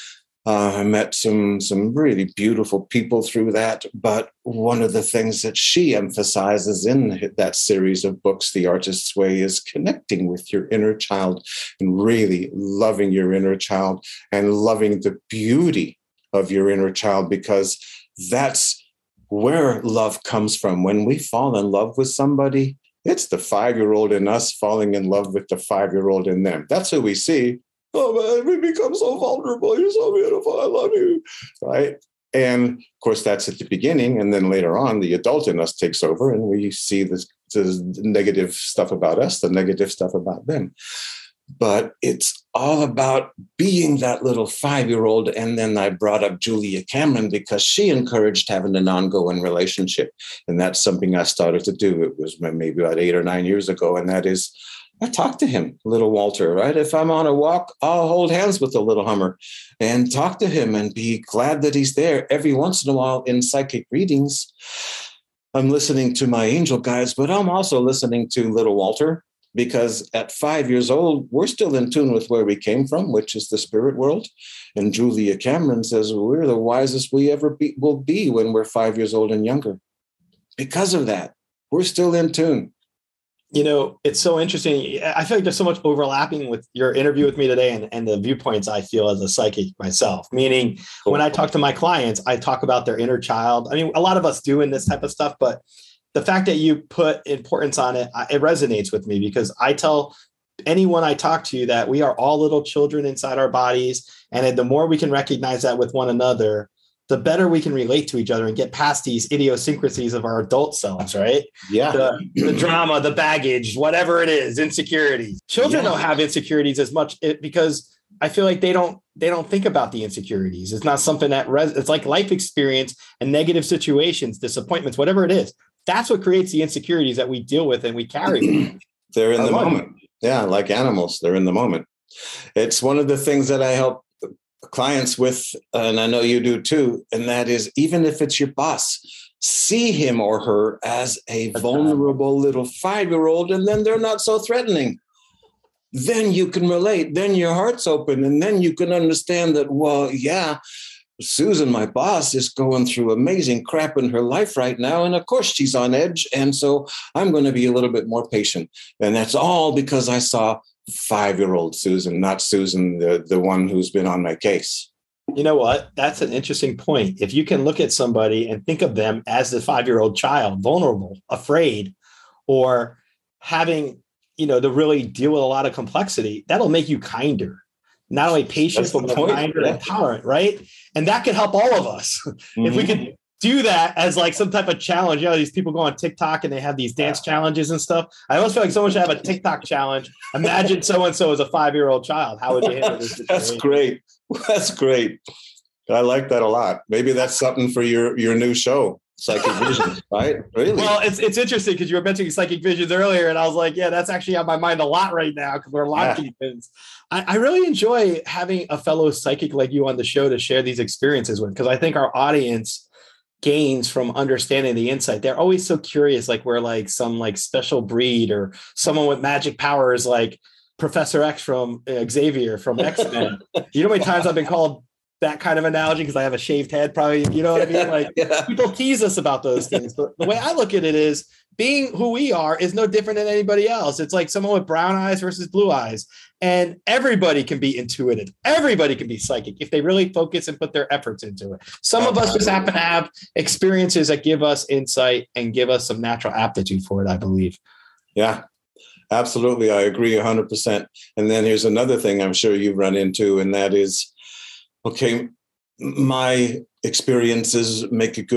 Uh, I met some, some really beautiful people through that. But one of the things that she emphasizes in that series of books, The Artist's Way, is connecting with your inner child and really loving your inner child and loving the beauty of your inner child, because that's where love comes from. When we fall in love with somebody, it's the five-year-old in us falling in love with the five-year-old in them. That's who we see. Oh, man, we become so vulnerable. You're so beautiful. I love you. Right? And of course, that's at the beginning. And then later on, the adult in us takes over and we see this, this negative stuff about us, the negative stuff about them. But it's all about being that little five-year-old. And then I brought up Julia Cameron because she encouraged having an ongoing relationship. And that's something I started to do. It was maybe about eight or nine years ago. And that is, I talk to him, little Walter, right? If I'm on a walk, I'll hold hands with the little Hummer and talk to him and be glad that he's there. Every once in a while in psychic readings, I'm listening to my angel guides, but I'm also listening to little Walter. Because at five years old, we're still in tune with where we came from, which is the spirit world. And Julia Cameron says we're the wisest we ever be, will be when we're five years old and younger. Because of that, we're still in tune. You know, it's so interesting. I feel like there's so much overlapping with your interview with me today and, and the viewpoints I feel as a psychic myself. Meaning, when I talk to my clients, I talk about their inner child. I mean, a lot of us do in this type of stuff, but the fact that you put importance on it, it resonates with me, because I tell anyone I talk to that we are all little children inside our bodies. And the more we can recognize that with one another, the better we can relate to each other and get past these idiosyncrasies of our adult selves, right? Yeah. The, the drama, the baggage, whatever it is, insecurities. Children yeah. don't have insecurities as much because I feel like they don't they don't think about the insecurities. It's not something that res- it's like life experience and negative situations, disappointments, whatever it is. That's what creates the insecurities that we deal with and we carry. They're in the moment. Yeah, like animals, they're in the moment. It's one of the things that I help clients with, and I know you do too, and that is, even if it's your boss, see him or her as a vulnerable little five-year-old, and then they're not so threatening. Then you can relate. Then your heart's open, and then you can understand that, well, yeah, Susan, my boss, is going through amazing crap in her life right now. And of course, she's on edge. And so I'm going to be a little bit more patient. And that's all because I saw five-year-old Susan, not Susan, the, the one who's been on my case. You know what? That's an interesting point. If you can look at somebody and think of them as the five-year-old child, vulnerable, afraid, or having, you know, to really deal with a lot of complexity, that'll make you kinder. Not only patient, but kinder and tolerant, right? And that could help all of us. Mm-hmm. If we could do that as like some type of challenge. You know, these people go on TikTok and they have these dance yeah. challenges and stuff. I always feel like someone should have a TikTok challenge. Imagine so-and-so as a five-year-old child. How would they handle this situation? That's great. That's great. I like that a lot. Maybe that's something for your, your new show. Psychic Visions, right? Really? Well, it's it's interesting because you were mentioning Psychic Visions earlier, and I was like, yeah, that's actually on my mind a lot right now because we're launching yeah. things. I, I really enjoy having a fellow psychic like you on the show to share these experiences with, because I think our audience gains from understanding the insight. They're always so curious, like we're like some like special breed or someone with magic powers like Professor X from uh, Xavier from X-Men. You know how many times I've been called that kind of analogy because I have a shaved head, probably, you know what I mean? Like yeah. people tease us about those things. But the way I look at it is being who we are is no different than anybody else. It's like someone with brown eyes versus blue eyes. And everybody can be intuitive. Everybody can be psychic if they really focus and put their efforts into it. Some of us just happen to have experiences that give us insight and give us some natural aptitude for it, I believe. Yeah, absolutely. I agree one hundred percent. And then here's another thing I'm sure you've run into, and that is, okay, my experiences make a good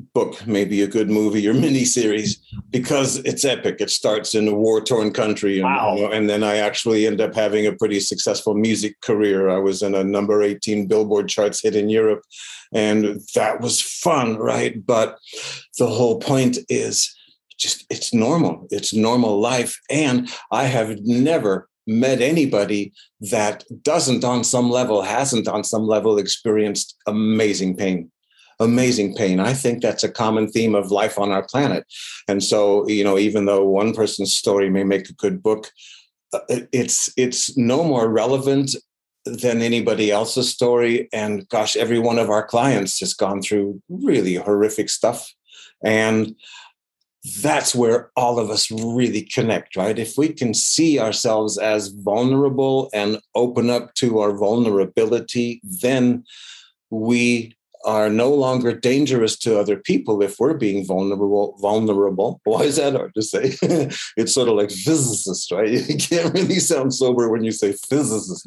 book, maybe a good movie or miniseries, because it's epic. It starts in a war-torn country. And, wow. you know, and then I actually end up having a pretty successful music career. I was in a number eighteen Billboard charts hit in Europe, and that was fun, right? But the whole point is just, it's normal. It's normal life. And I have never met anybody that doesn't on some level, hasn't on some level experienced amazing pain. Amazing pain. I think that's a common theme of life on our planet. And so, you know, even though one person's story may make a good book, it's it's no more relevant than anybody else's story. And gosh, every one of our clients has gone through really horrific stuff. And that's where all of us really connect, right? If we can see ourselves as vulnerable and open up to our vulnerability, then we are no longer dangerous to other people if we're being vulnerable. Vulnerable. Why is that hard to say? It's sort of like physicist, right? You can't really sound sober when you say physicist.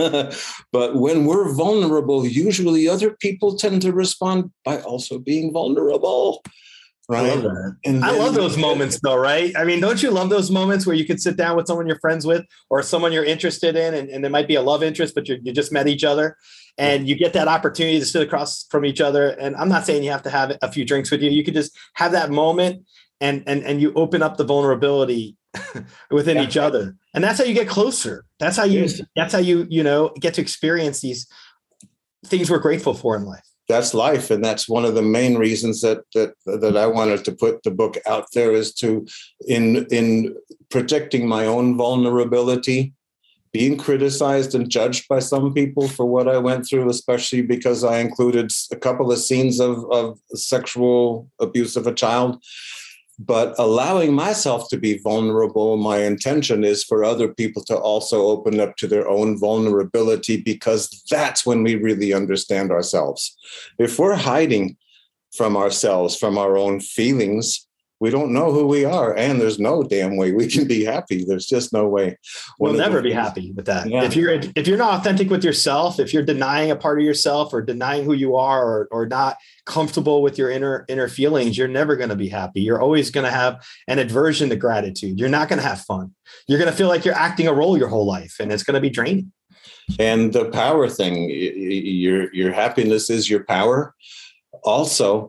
But when we're vulnerable, usually other people tend to respond by also being vulnerable. Right. I love that. And I love those moments though, right? I mean, don't you love those moments where you could sit down with someone you're friends with or someone you're interested in, and, and there might be a love interest, but you you just met each other and you get that opportunity to sit across from each other. And I'm not saying you have to have a few drinks with you. You could just have that moment and and and you open up the vulnerability within yeah. each other. And that's how you get closer. That's how you yes. that's how you, you know, get to experience these things we're grateful for in life. That's life. And that's one of the main reasons that that that I wanted to put the book out there, is to, in in protecting my own vulnerability, being criticized and judged by some people for what I went through, especially because I included a couple of scenes of, of sexual abuse of a child. But allowing myself to be vulnerable, my intention is for other people to also open up to their own vulnerability, because that's when we really understand ourselves. If we're hiding from ourselves, from our own feelings, we don't know who we are, and there's no damn way we can be happy. There's just no way. We'll never be happy with that. Yeah. If you're if you're not authentic with yourself, if you're denying a part of yourself or denying who you are, or or not comfortable with your inner inner feelings, you're never going to be happy. You're always going to have an aversion to gratitude. You're not going to have fun. You're going to feel like you're acting a role your whole life, and it's going to be draining. And the power thing, your your happiness is your power. Also,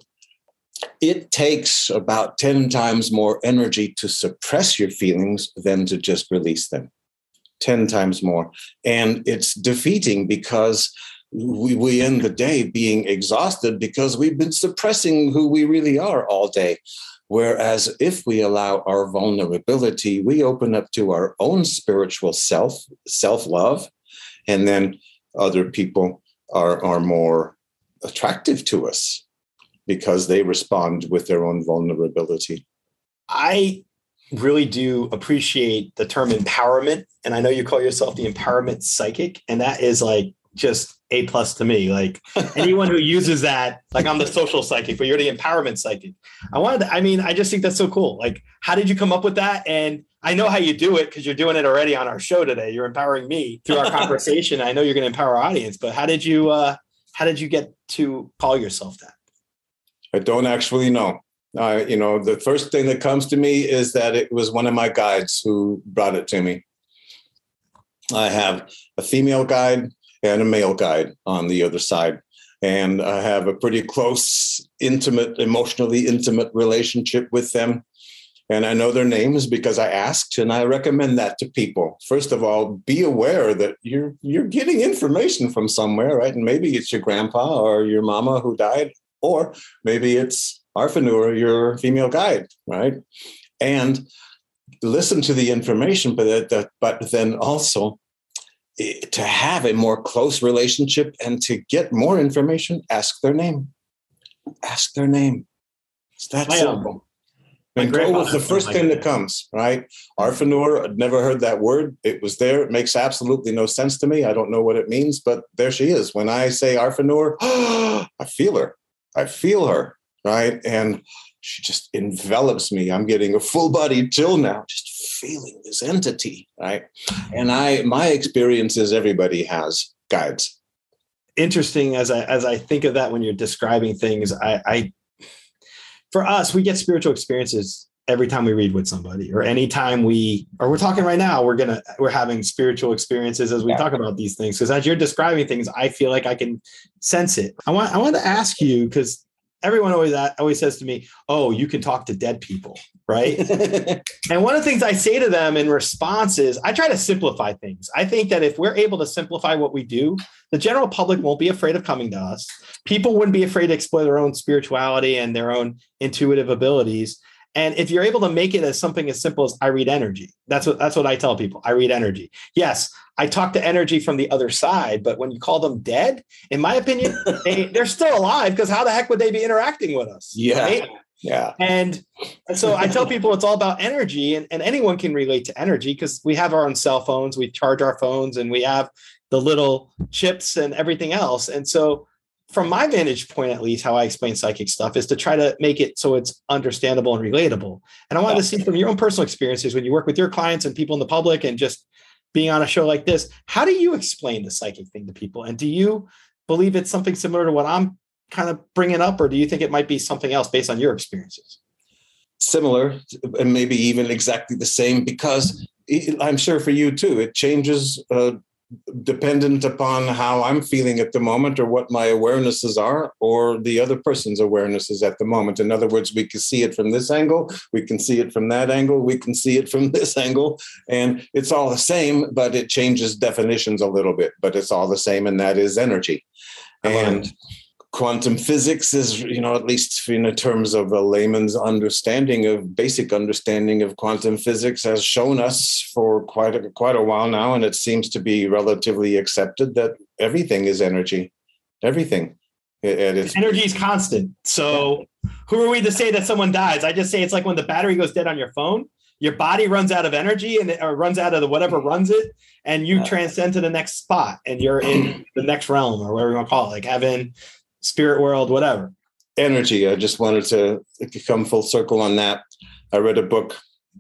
it takes about ten times more energy to suppress your feelings than to just release them. ten times more. And it's defeating, because we, we end the day being exhausted because we've been suppressing who we really are all day. Whereas if we allow our vulnerability, we open up to our own spiritual self, self-love, and then other people are, are more attractive to us, because they respond with their own vulnerability. I really do appreciate the term empowerment. And I know you call yourself the empowerment psychic. And that is like just A plus to me. Like anyone who uses that, like I'm the social psychic, but you're the empowerment psychic. I wanted to, I mean, I just think that's so cool. Like, how did you come up with that? And I know how you do it, because you're doing it already on our show today. You're empowering me through our conversation. I know you're going to empower our audience, but how did you, uh, how did you get to call yourself that? I don't actually know. Uh, you know, the first thing that comes to me is that it was one of my guides who brought it to me. I have a female guide and a male guide on the other side. And I have a pretty close, intimate, emotionally intimate relationship with them. And I know their names because I asked, and I recommend that to people. First of all, be aware that you're you're getting information from somewhere, right? And maybe it's your grandpa or your mama who died, or maybe it's Arfanur, your female guide, right? And listen to the information, but that, but then also to have a more close relationship and to get more information, ask their name. Ask their name. It's that simple. And go with the first thing that comes, right? Arfanur, I'd never heard that word. It was there. It makes absolutely no sense to me. I don't know what it means, but there she is. When I say Arfanur, I feel her. I feel her, right? And she just envelops me. I'm getting a full body chill now, just feeling this entity, right? And I, my experience is everybody has guides. Interesting. As I, as I think of that, when you're describing things, I, I, for us, we get spiritual experiences every time we read with somebody, or anytime we, or we're talking right now, we're gonna, we're having spiritual experiences as we yeah. talk about these things. Because as you're describing things, I feel like I can sense it. I want, I want to ask you, because everyone always always says to me, "Oh, you can talk to dead people, right?" And one of the things I say to them in response is, I try to simplify things. I think that if we're able to simplify what we do, the general public won't be afraid of coming to us. People wouldn't be afraid to explore their own spirituality and their own intuitive abilities. And if you're able to make it as something as simple as I read energy, that's what that's what I tell people. I read energy. Yes, I talk to energy from the other side, but when you call them dead, in my opinion, they, they're still alive, because how the heck would they be interacting with us? Yeah. Right? Yeah. And so I tell people it's all about energy, and, and anyone can relate to energy, because we have our own cell phones, we charge our phones, and we have the little chips and everything else. And so from my vantage point, at least, how I explain psychic stuff is to try to make it so it's understandable and relatable. And I wanted to see from your own personal experiences, when you work with your clients and people in the public and just being on a show like this, how do you explain the psychic thing to people? And do you believe it's something similar to what I'm kind of bringing up, or do you think it might be something else based on your experiences? Similar, and maybe even exactly the same, because I'm sure for you too, it changes uh, dependent upon how I'm feeling at the moment, or what my awarenesses are, or the other person's awarenesses at the moment. In other words, we can see it from this angle, we can see it from that angle, we can see it from this angle, and it's all the same, but it changes definitions a little bit, but it's all the same, and that is energy. And quantum physics is, you know, at least in terms of a layman's understanding of basic understanding of quantum physics, has shown us for quite a, quite a while now, and it seems to be relatively accepted, that everything is energy. Everything. It, it is. Energy is constant. So who are we to say that someone dies? I just say it's like when the battery goes dead on your phone, your body runs out of energy, and it, or runs out of the whatever runs it, and you yeah. transcend to the next spot, and you're in the next realm, or whatever you want to call it, like heaven, spirit world, whatever. Energy. I just wanted to come full circle on that. I read a book.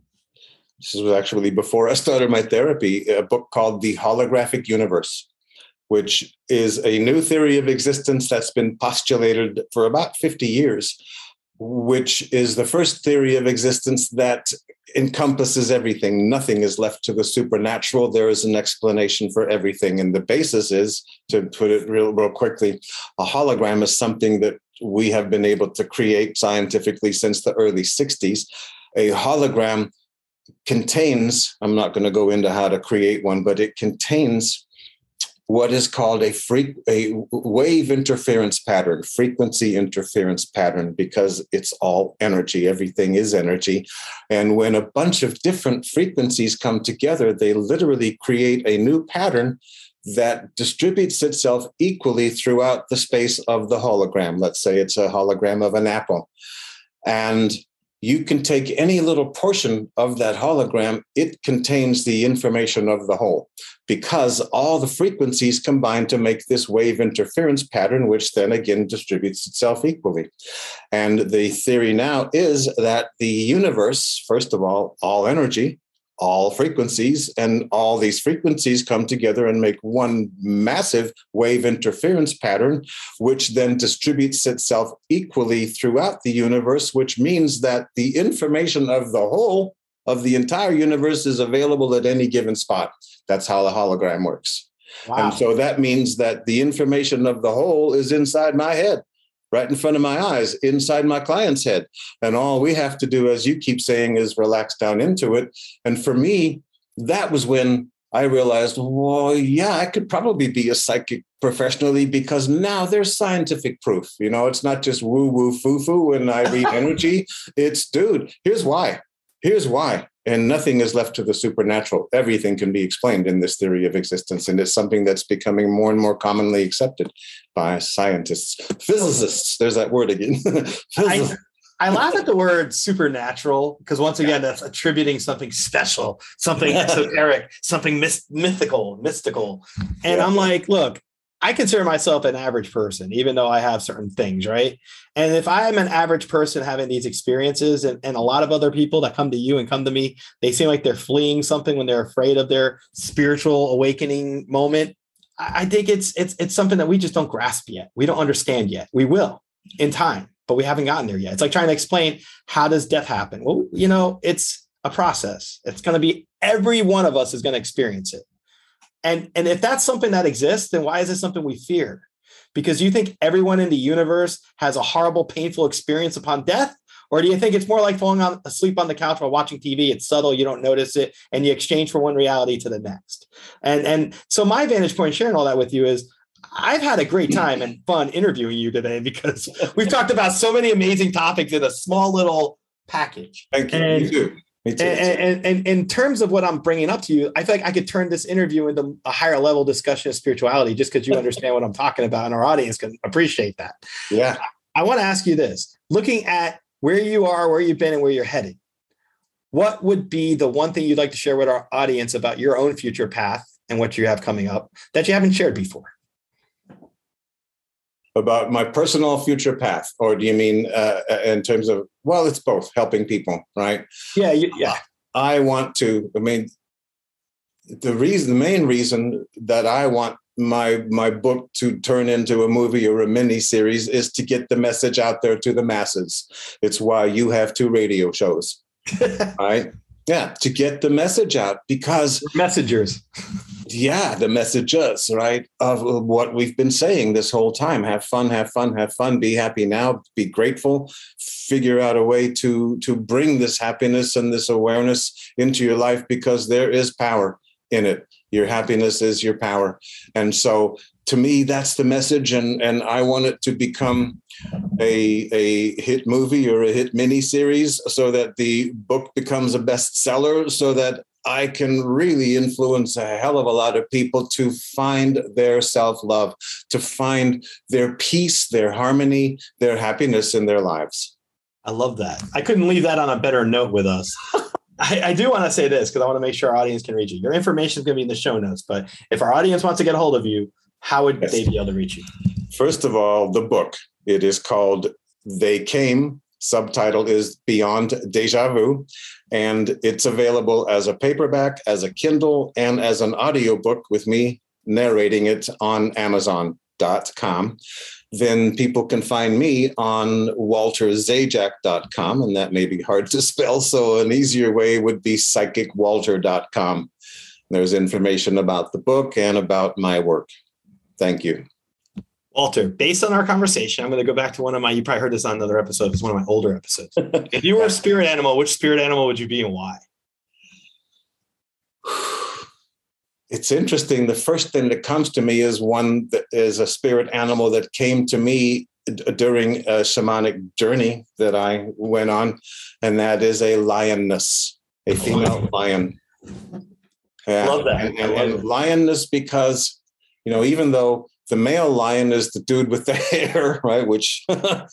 This was actually before I started my therapy, a book called The Holographic Universe, which is a new theory of existence that's been postulated for about fifty years, which is the first theory of existence that encompasses everything. Nothing is left to the supernatural. There is an explanation for everything. And the basis is, to put it real, real quickly, a hologram is something that we have been able to create scientifically since the early sixties. A hologram contains, I'm not going to go into how to create one, but it contains what is called a freak, a wave interference pattern, frequency interference pattern, because it's all energy. Everything is energy. And when a bunch of different frequencies come together, they literally create a new pattern that distributes itself equally throughout the space of the hologram. Let's say it's a hologram of an apple. And you can take any little portion of that hologram, it contains the information of the whole, because all the frequencies combine to make this wave interference pattern, which then again distributes itself equally. And the theory now is that the universe, first of all, all energy, all frequencies, and all these frequencies come together and make one massive wave interference pattern, which then distributes itself equally throughout the universe, which means that the information of the whole of the entire universe is available at any given spot. That's how the hologram works. Wow. And so that means that the information of the whole is inside my head, right in front of my eyes, inside my client's head. And all we have to do, as you keep saying, is relax down into it. And for me, that was when I realized, well, yeah, I could probably be a psychic professionally, because now there's scientific proof. You know, it's not just woo-woo foo-foo when I read energy. It's, dude, here's why. Here's why. And nothing is left to the supernatural. Everything can be explained in this theory of existence. And it's something that's becoming more and more commonly accepted by scientists, physicists. There's that word again. I, I laugh at the word supernatural, because once again, that's attributing something special, something esoteric, something myth- mythical, mystical. And yeah. I'm like, look, I consider myself an average person, even though I have certain things, right? And if I am an average person having these experiences, and, and a lot of other people that come to you and come to me, they seem like they're fleeing something when they're afraid of their spiritual awakening moment. I, I think it's it's it's something that we just don't grasp yet. We don't understand yet. We will in time. but we haven't gotten there yet. It's like trying to explain, how does death happen? Well, you know, it's a process. It's going to be, every one of us is going to experience it. And, and if that's something that exists, then why is it something we fear? Because you think everyone in the universe has a horrible, painful experience upon death? Or do you think it's more like falling on, asleep on the couch while watching T V? It's subtle, you don't notice it, and you exchange from one reality to the next. And, and so my vantage point sharing all that with you is, I've had a great time and fun interviewing you today, because we've talked about so many amazing topics in a small little package. Thank you. And, Me too. Me too. And, and, and in terms of what I'm bringing up to you, I feel like I could turn this interview into a higher level discussion of spirituality, just because you understand what I'm talking about, and our audience can appreciate that. Yeah. I want to ask you this, looking at where you are, where you've been, and where you're headed, what would be the one thing you'd like to share with our audience about your own future path and what you have coming up that you haven't shared before? About my personal future path, or do you mean uh, in terms of, well, it's both, helping people, right? Yeah, you, yeah. I want to, I mean, the reason, the main reason that I want my my book to turn into a movie or a mini series is to get the message out there to the masses. It's why you have two radio shows, right? Yeah, to get the message out, because messengers. Yeah, the messages, right, of what we've been saying this whole time. Have fun, have fun, have fun. Be happy now. Be grateful. Figure out a way to to bring this happiness and this awareness into your life, because there is power in it. Your happiness is your power. And so to me, that's the message. And, and I want it to become a, a hit movie or a hit mini series, so that the book becomes a bestseller, so that I can really influence a hell of a lot of people to find their self-love, to find their peace, their harmony, their happiness in their lives. I love that. I couldn't leave that on a better note with us. I, I do want to say this, because I want to make sure our audience can reach you. Your information is going to be in the show notes, but if our audience wants to get a hold of you, how would yes. they be able to reach you? First of all, the book. It is called They Came. Subtitle is Beyond Deja Vu, and it's available as a paperback, as a Kindle, and as an audiobook with me narrating it on amazon dot com. Then people can find me on walter zajac dot com, and that may be hard to spell, so an easier way would be psychic walter dot com. There's information about the book and about my work. Thank you. Walter, based on our conversation, I'm going to go back to one of my, you probably heard this on another episode. It's one of my older episodes. If you were a spirit animal, which spirit animal would you be and why? It's interesting. The first thing that comes to me is one that is a spirit animal that came to me d- during a shamanic journey that I went on, and that is a lioness, a female lion. Yeah. Love that. And, and, and lioness, because, you know, even though the male lion is the dude with the hair, right? Which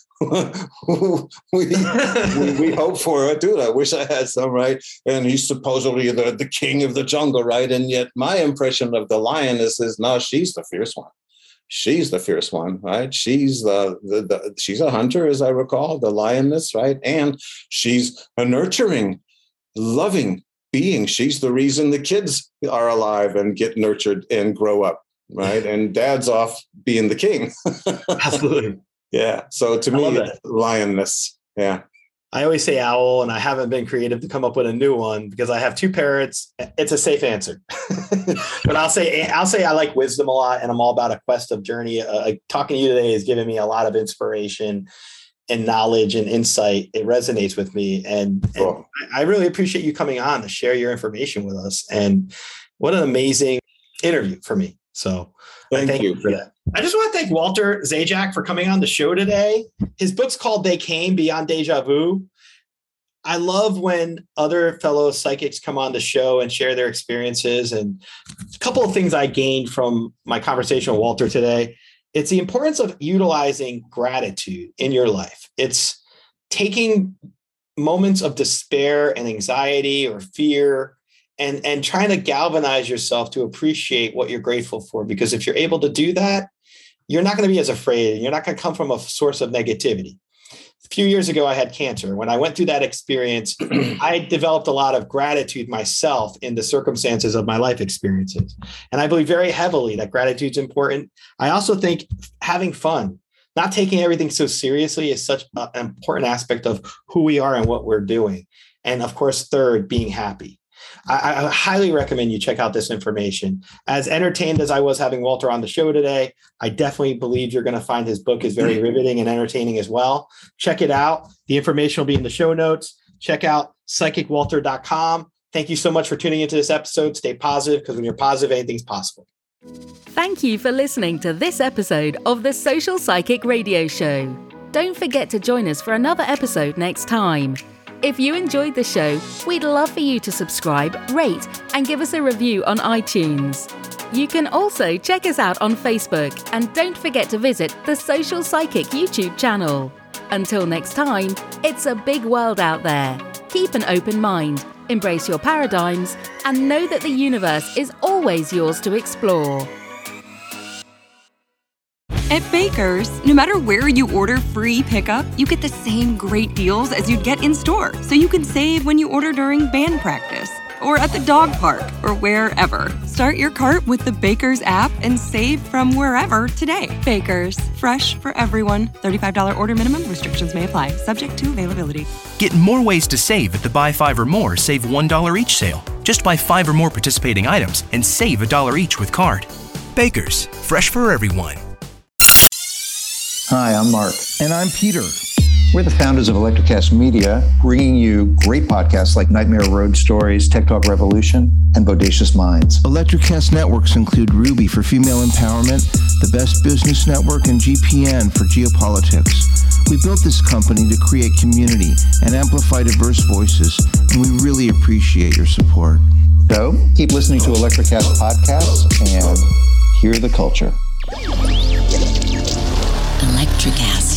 we, we we hope for. Dude, I wish I had some, right? And he's supposedly the, the king of the jungle, right? And yet my impression of the lioness is, no, she's the fierce one. She's the fierce one, right? She's the, the, the she's a hunter, as I recall, the lioness, right? And she's a nurturing, loving being. She's the reason the kids are alive and get nurtured and grow up. Right. And dad's off being the king. Absolutely. Yeah. So to me, lioness. Yeah. I always say owl, and I haven't been creative to come up with a new one because I have two parrots. It's a safe answer. But I'll say, I'll say I like wisdom a lot, and I'm all about a quest of journey. Uh, talking to you today has given me a lot of inspiration and knowledge and insight. It resonates with me. And, cool. and I really appreciate you coming on to share your information with us. And what an amazing interview for me. So thank, thank you. you for that. I just want to thank Walter Zajac for coming on the show today. His book's called They Came, Beyond Deja Vu. I love when other fellow psychics come on the show and share their experiences. And a couple of things I gained from my conversation with Walter today. It's the importance of utilizing gratitude in your life. It's taking moments of despair and anxiety or fear And, and trying to galvanize yourself to appreciate what you're grateful for. Because if you're able to do that, you're not going to be as afraid. You're not going to come from a source of negativity. A few years ago, I had cancer. When I went through that experience, I developed a lot of gratitude myself in the circumstances of my life experiences. And I believe very heavily that gratitude's important. I also think having fun, not taking everything so seriously is such an important aspect of who we are and what we're doing. And of course, third, being happy. I, I highly recommend you check out this information. As entertained as I was having Walter on the show today, I definitely believe you're going to find his book is very riveting and entertaining as well. Check it out. The information will be in the show notes. Check out psychic walter dot com. Thank you so much for tuning into this episode. Stay positive, because when you're positive, anything's possible. Thank you for listening to this episode of the Social Psychic Radio Show. Don't forget to join us for another episode next time. If you enjoyed the show, we'd love for you to subscribe, rate, and give us a review on iTunes. You can also check us out on Facebook, and don't forget to visit the Social Psychic YouTube channel. Until next time, it's a big world out there. Keep an open mind, embrace your paradigms, and know that the universe is always yours to explore. At Baker's, no matter where you order free pickup, you get the same great deals as you'd get in store, so you can save when you order during band practice, or at the dog park, or wherever. Start your cart with the Baker's app and save from wherever today. Baker's, fresh for everyone. thirty-five dollars order minimum. Restrictions may apply, subject to availability. Get more ways to save at the Buy Five or More, Save one dollar each sale. Just buy five or more participating items and save a dollar each with card. Baker's, fresh for everyone. Hi, I'm Mark. And I'm Peter. We're the founders of Electrocast Media, bringing you great podcasts like Nightmare Road Stories, Tech Talk Revolution, and Bodacious Minds. Electrocast networks include Ruby for female empowerment, the Best Business Network, and G P N for geopolitics. We built this company to create community and amplify diverse voices, and we really appreciate your support. So, keep listening to Electrocast podcasts and hear the culture. Electrocast.